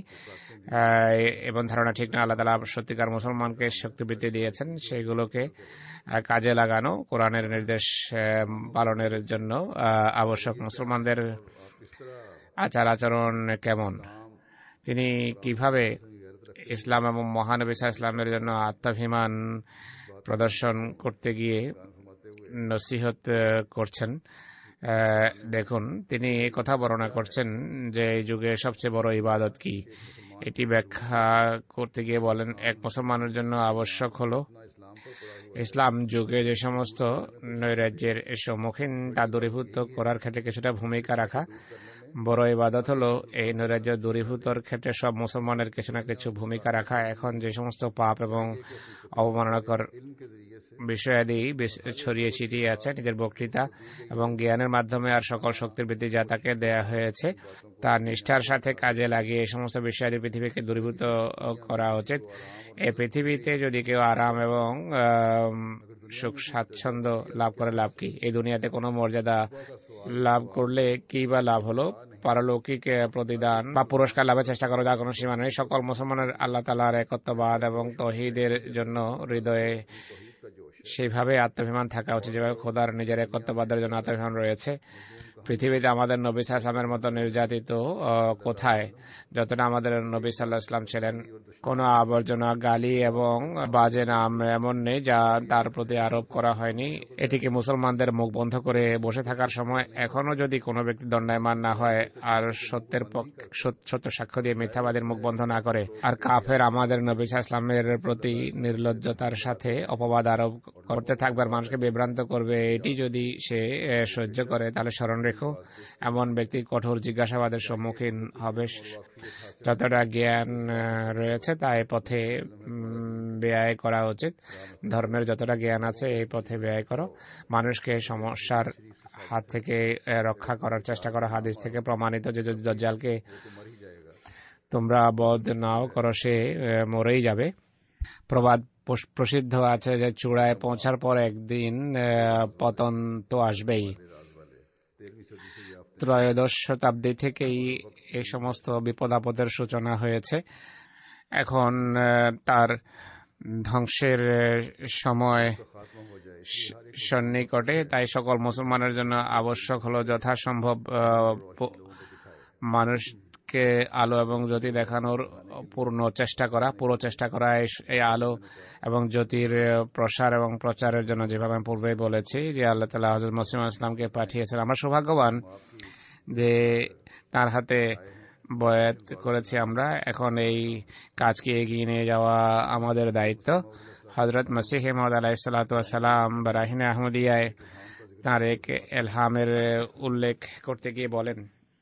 এবং ধারণা ঠিক না, আল্লাহ তাআলা সত্যিকার মুসলমানকে শক্তিবৃত্তি দিয়েছেন, সেইগুলোকে কাজে লাগানো কোরআনের নির্দেশ পালনের জন্য আবশ্যক। মুসলমানদের আচার আচরণ কেমন, তিনি কিভাবে ইসলাম এবং মহানবী সাল্লাল্লাহু আলাইহি ওয়াসাল্লামের জন্য আত্মাভিমান প্রদর্শন করতে গিয়ে নসিহত করছেন। দেখুন, তিনি কথা বর্ণনা করছেন যে এই যুগে সবচেয়ে বড় ইবাদত কি। এটি ব্যাখ্যা করতে গিয়ে বলেন, এক মুসলমানের জন্য আবশ্যক হলো ইসলাম যুগে যে সমস্ত নৈরাজ্যের সম্মুখীন তা দূরীভূত করার ক্ষেত্রে কিছুটা ভূমিকা রাখা। বড় ইবাদত হলো এই নৈরাজ্য দূরীভূতর ক্ষেত্রে সব মুসলমানের কিছু না কিছু ভূমিকা রাখা। এখন যে সমস্ত পাপ এবং অবমাননাকর বিষয়াদি ছড়িয়ে ছিটিয়ে আছে, নিজের বক্তৃতা এবং জ্ঞানের মাধ্যমে আর সকল শক্তির বৃদ্ধি যা তাকে দেয়া হয়েছে তার নিষ্ঠার সাথে কাজে লাগিয়ে এই সমস্ত বিষয়াদি পৃথিবীকে দূরীভূত করা উচিত। এই পৃথিবীতে যদি কেউ আরাম এবং সুখ স্বাচ্ছন্দ্য লাভ করে লাভ কি? এই দুনিয়াতে কোনো মর্যাদা লাভ করলে কি বা লাভ হলো? পারলৌকিক প্রতিদান বা পুরস্কার লাভের চেষ্টা করা যার কোনো সীমা নেই। সকল মুসলমানের আল্লাহ তাআলার একত্ববাদ এবং তৌহিদের জন্য হৃদয়ে সেইভাবে আত্মাভিমান থাকা উচিত যেভাবে খোদার নিজের একত্ববাদের জন্য আত্মাভিমান রয়েছে। পৃথিবীতে আমাদের নবী সাল্লাল্লাহু আলাইহি ওয়াসাল্লামের মতো নির্যাতিত কোথায়? যতটা আমাদের নবী সাল্লাল্লাহু আলাইহি ওয়াসাল্লাম ছিলেন, কোনো আবর্জনা, গালি এবং বাজে নাম এমন নেই যা তার প্রতি আরোপ করা হয়নি। এটিকে মুসলমানদের মুখ বন্ধ করে বসে থাকার সময় এখনো যদি কোনো ব্যক্তি দণ্ডায়মান না হয় আর সত্য সাক্ষ্য দিয়ে মিথ্যাবাদীর মুখ বন্ধ না করে, আর কাফের আমাদের নবী সাল্লাল্লাহু আলাইহি ওয়াসাল্লামের প্রতি নির্লজ্জতার সাথে অপবাদ আরোপ করতে থাকবে আর মানুষকে বিভ্রান্ত করবে, এটি যদি সে সহ্য করে তাহলে স্মরণ রেখো এমন ব্যক্তি কঠোর জিজ্ঞাসাবাদের সম্মুখীন হবে। যতটা জ্ঞান রয়েছে তা এই পথে ব্যয় করা উচিত। ধর্মের যতটা জ্ঞান আছে এই পথে ব্যয় করো। মানুষকে সমস্যার হাত থেকে রক্ষা করার চেষ্টা করো। হাদিস থেকে প্রমাণিত যে যদি দাজ্জালকে তোমরা বধ নাও করো সে মরেই যাবে। প্রবাদ প্রসিদ্ধ আছে যে চূড়ায় পৌঁছার পর একদিন পতন তো আসবেই। ত্রয়োদশ শতাব্দী থেকেই এই সমস্ত বিপদ আপদের সূচনা হয়েছে। এখন তার ধ্বংসের সময় সন্নিকটে। তাই সকল মুসলমানের জন্য আবশ্যক হলো যথাসম্ভব মানুষকে আলো এবং জ্যোতি দেখানোর পুরো চেষ্টা করা এই আলো এবং জ্যোতির প্রসার এবং প্রচারের জন্য, যেভাবে আমি পূর্বে বলেছি যে আল্লাহ তাআলা হযরত মসিহ ইসলামকে পাঠিয়েছেন। আমরা সৌভাগ্যবান যে তার হাতে বয়াত করেছি আমরা। এখন এই কাজকে এগিয়ে নিয়ে যাওয়া আমাদের দায়িত্ব। হযরত মসিহ মাউদ আলাইহিস সালাতু ওয়াস সালাম বারাহিনে আহমদিয়ায় তার এক ইলহামের উল্লেখ করতে গিয়ে বলেন,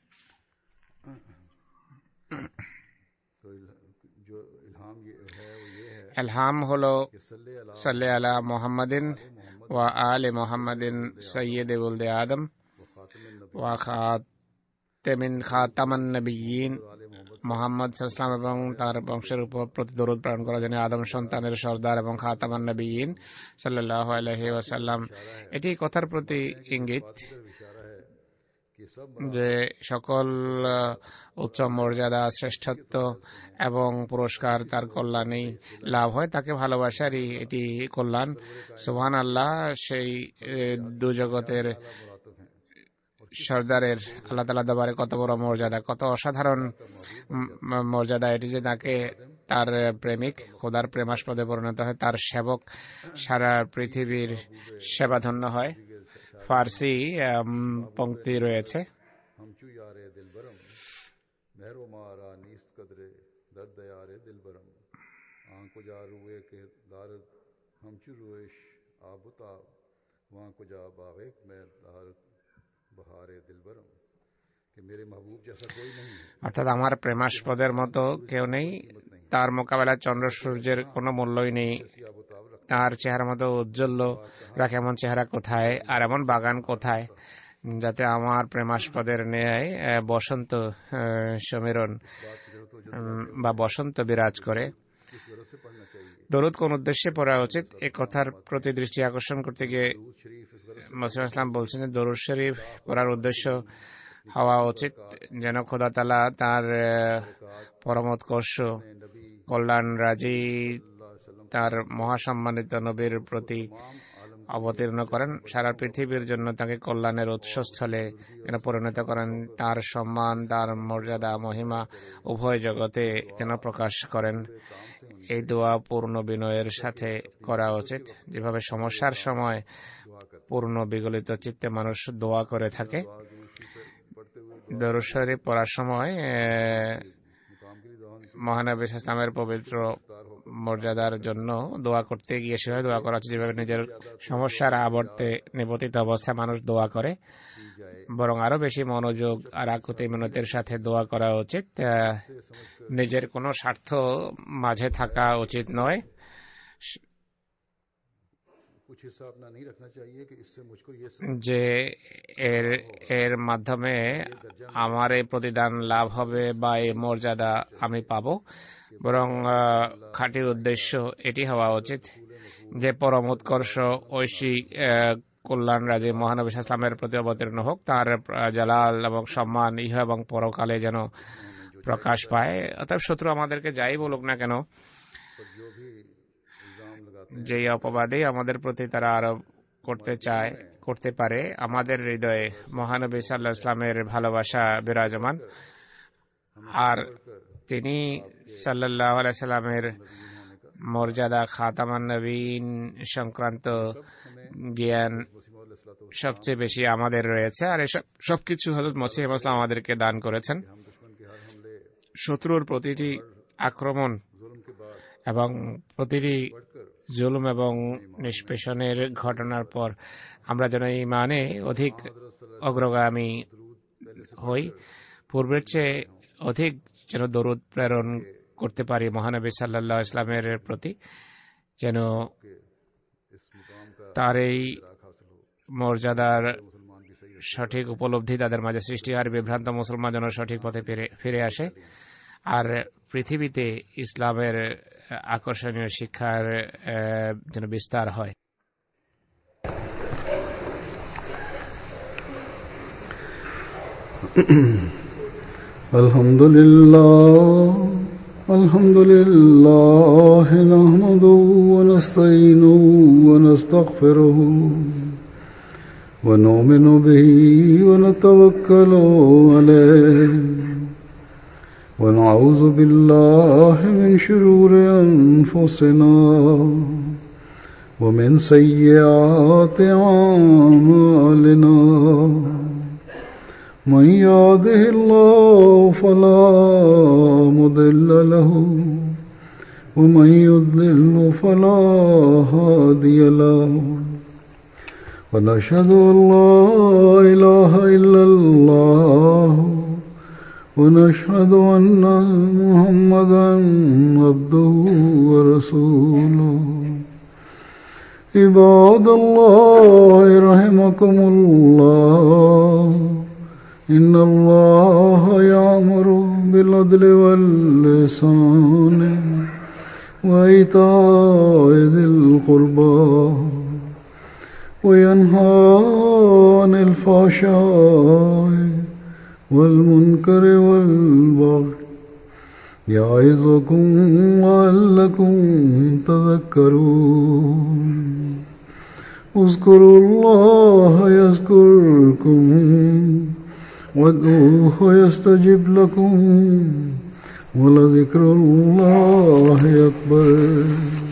ইলহাম হলো সাল্লি আলা মুহাম্মাদিন ওয়া আলি মুহাম্মাদিন সাইয়্যিদি ওয়ালদি আদম ওয়া খাতামান নবিয়্যিন, মুহাম্মদ সাল্লাল্লাহু আলাইহি এবং তার বংশের উপর প্রতি দরুদ প্রেরণ করা, যিনি আদম সন্তানের সর্দার এবং খাতামান নবিয়্যিন সাল্লাল্লাহু আলাইহি ওয়াসাল্লাম। এটি কথার প্রতি ইঙ্গিত যে সকল উচ্চ মর্যাদা, শ্রেষ্ঠত্ব এবং পুরস্কার তার কল্যাণেই লাভ হয়। তাকে ভালোবাসারই এটি কল্যাণ। সুবহানাল্লাহ, সেই দুজগতের সর্দারের আল্লাহ তাআলা দরবারে কত বড় মর্যাদা, কত অসাধারণ মর্যাদা এটি যে তাকে তার প্রেমিক, খোদার প্রেমাস্পদে পরিণত হয়, তার সেবক সারা পৃথিবীর সেবাধন্য হয়। ফার্সি পংক্তি রয়েছে, অর্থাৎ আমার প্রেমাস্পদের মতো কেউ নেই, তার মোকাবেলায় চন্দ্র সূর্যের কোনো মূল্যই নেই। তার চেহারা মতো উজ্জ্বল রাখে এমন চেহারা কোথায়, আর এমন বাগান কোথায় যাতে আমার প্রেমাস্পদের ন্যায় বসন্ত সমীরণ বা বসন্ত বিরাজ করে। দরুদ কোন উদ্দেশ্যে পড়া উচিত, এ কথার প্রতি দৃষ্টি আকর্ষণ করতে গিয়ে মসিহ ইসলাম বলছেন যে দরুদ শরীফ পড়ার উদ্দেশ্য হওয়া উচিত যেন খোদা তাআলা তার পরমোৎকর্ষ কল্যাণ রাজি তার মহাসম্মানিত নবীর প্রতি অবতীর্ণ করেন, সারা পৃথিবীর জন্য তাকে কল্যাণের উৎসস্থলে যেন পরিণত করেন, তার সম্মান, তার মর্যাদা, মহিমা উভয় জগতে যেন প্রকাশ করেন। এই দোয়া পূর্ণ বিনয়ের সাথে করা উচিত, যেভাবে সমস্যার সময় পূর্ণ বিগলিত চিত্তে মানুষ দোয়া করে থাকে। দরুদ শরীফ পড়ার সময় মহানবী ইসলামের পবিত্র মর্যাদার জন্য দোয়া করতে গিয়ে সেভাবে দোয়া করা উচিত যেভাবে নিজের সমস্যার আবর্তে নিপতিত অবস্থায় মানুষ দোয়া করে, বরং আরো বেশি মনোযোগ আর আকুতি মিনতের সাথে দোয়া করা উচিত। নিজের কোনো স্বার্থ মাঝে থাকা উচিত নয়। যে এর মাধ্যমে আমার এই প্রতিদান লাভ হবে বা এই মর্যাদা আমি পাবো, বরং খাঁটি উদ্দেশ্য এটি হওয়া উচিত যে পরম উৎকর্ষ ঐশী কল্যাণ রাজি মহানবী ইসলামের প্রতি অবতীর্ণ হোক, তার জালাল এবং সম্মান ইহ এবং পরকালে যেন প্রকাশ পায়। অর্থাৎ শত্রু আমাদেরকে যাই বলুক না কেন, যেই অপবাদে আমাদের প্রতি তারা আরোপ করতে পারে, আমাদের হৃদয়ে মহানবী সাল্লাল্লাহু আলাইহি ইসলামের ভালোবাসা বিরাজমান, আর তিনি সাল্লাল্লাহু আলাইহি সাল্লামের মর্যাদা খাতামান নবীন সংক্রান্ত জ্ঞান সবচেয়ে বেশি আমাদের রয়েছে। আর এসব সবকিছু হযরত মসিহ ইসলাম আমাদেরকে দান করেছেন। শত্রুর প্রতিটি আক্রমণ এবং প্রতিটি জুলুম এবং নিষ্পেষণের ঘটনার পর আমরা যেন ঈমানে অধিক অগ্রগামী হই, পূর্বের চেয়ে অধিক যেন দরুদ প্রেরণ করতে পারি মহানবী সাল্লাল্লাহু আলাইহি ইসলামের প্রতি, যেন তার এই মর্যাদার সঠিক উপলব্ধি তাদের মাঝে সৃষ্টি হয়, বিভ্রান্ত মুসলমান যেন সঠিক পথে ফিরে আসে, আর পৃথিবীতে ইসলামের আকর্ষণীয় শিক্ষার যেন বিস্তার হয়। الحمد لله نحمده ونستعينه ونستغفره ونؤمن به ونتوكل عليه ونعوذ بالله من شرور أنفسنا ومن سيئات أعمالنا من يهده الله فلا مضل له ومن يضلل فلا هادي له ونشهد أن لا إله إلا الله ونشهد أن محمدا عبده ورسوله عباد الله رحمكم الله إن الله يأمر بالعدل والإحسان وإيتاء ذي القربى وينهى عن الفحشاء والمنكر والبغي يعظكم لعلكم تذكرون اذكروا الله يذكركم وادعوه يستجب لكم ولذكر الله أكبر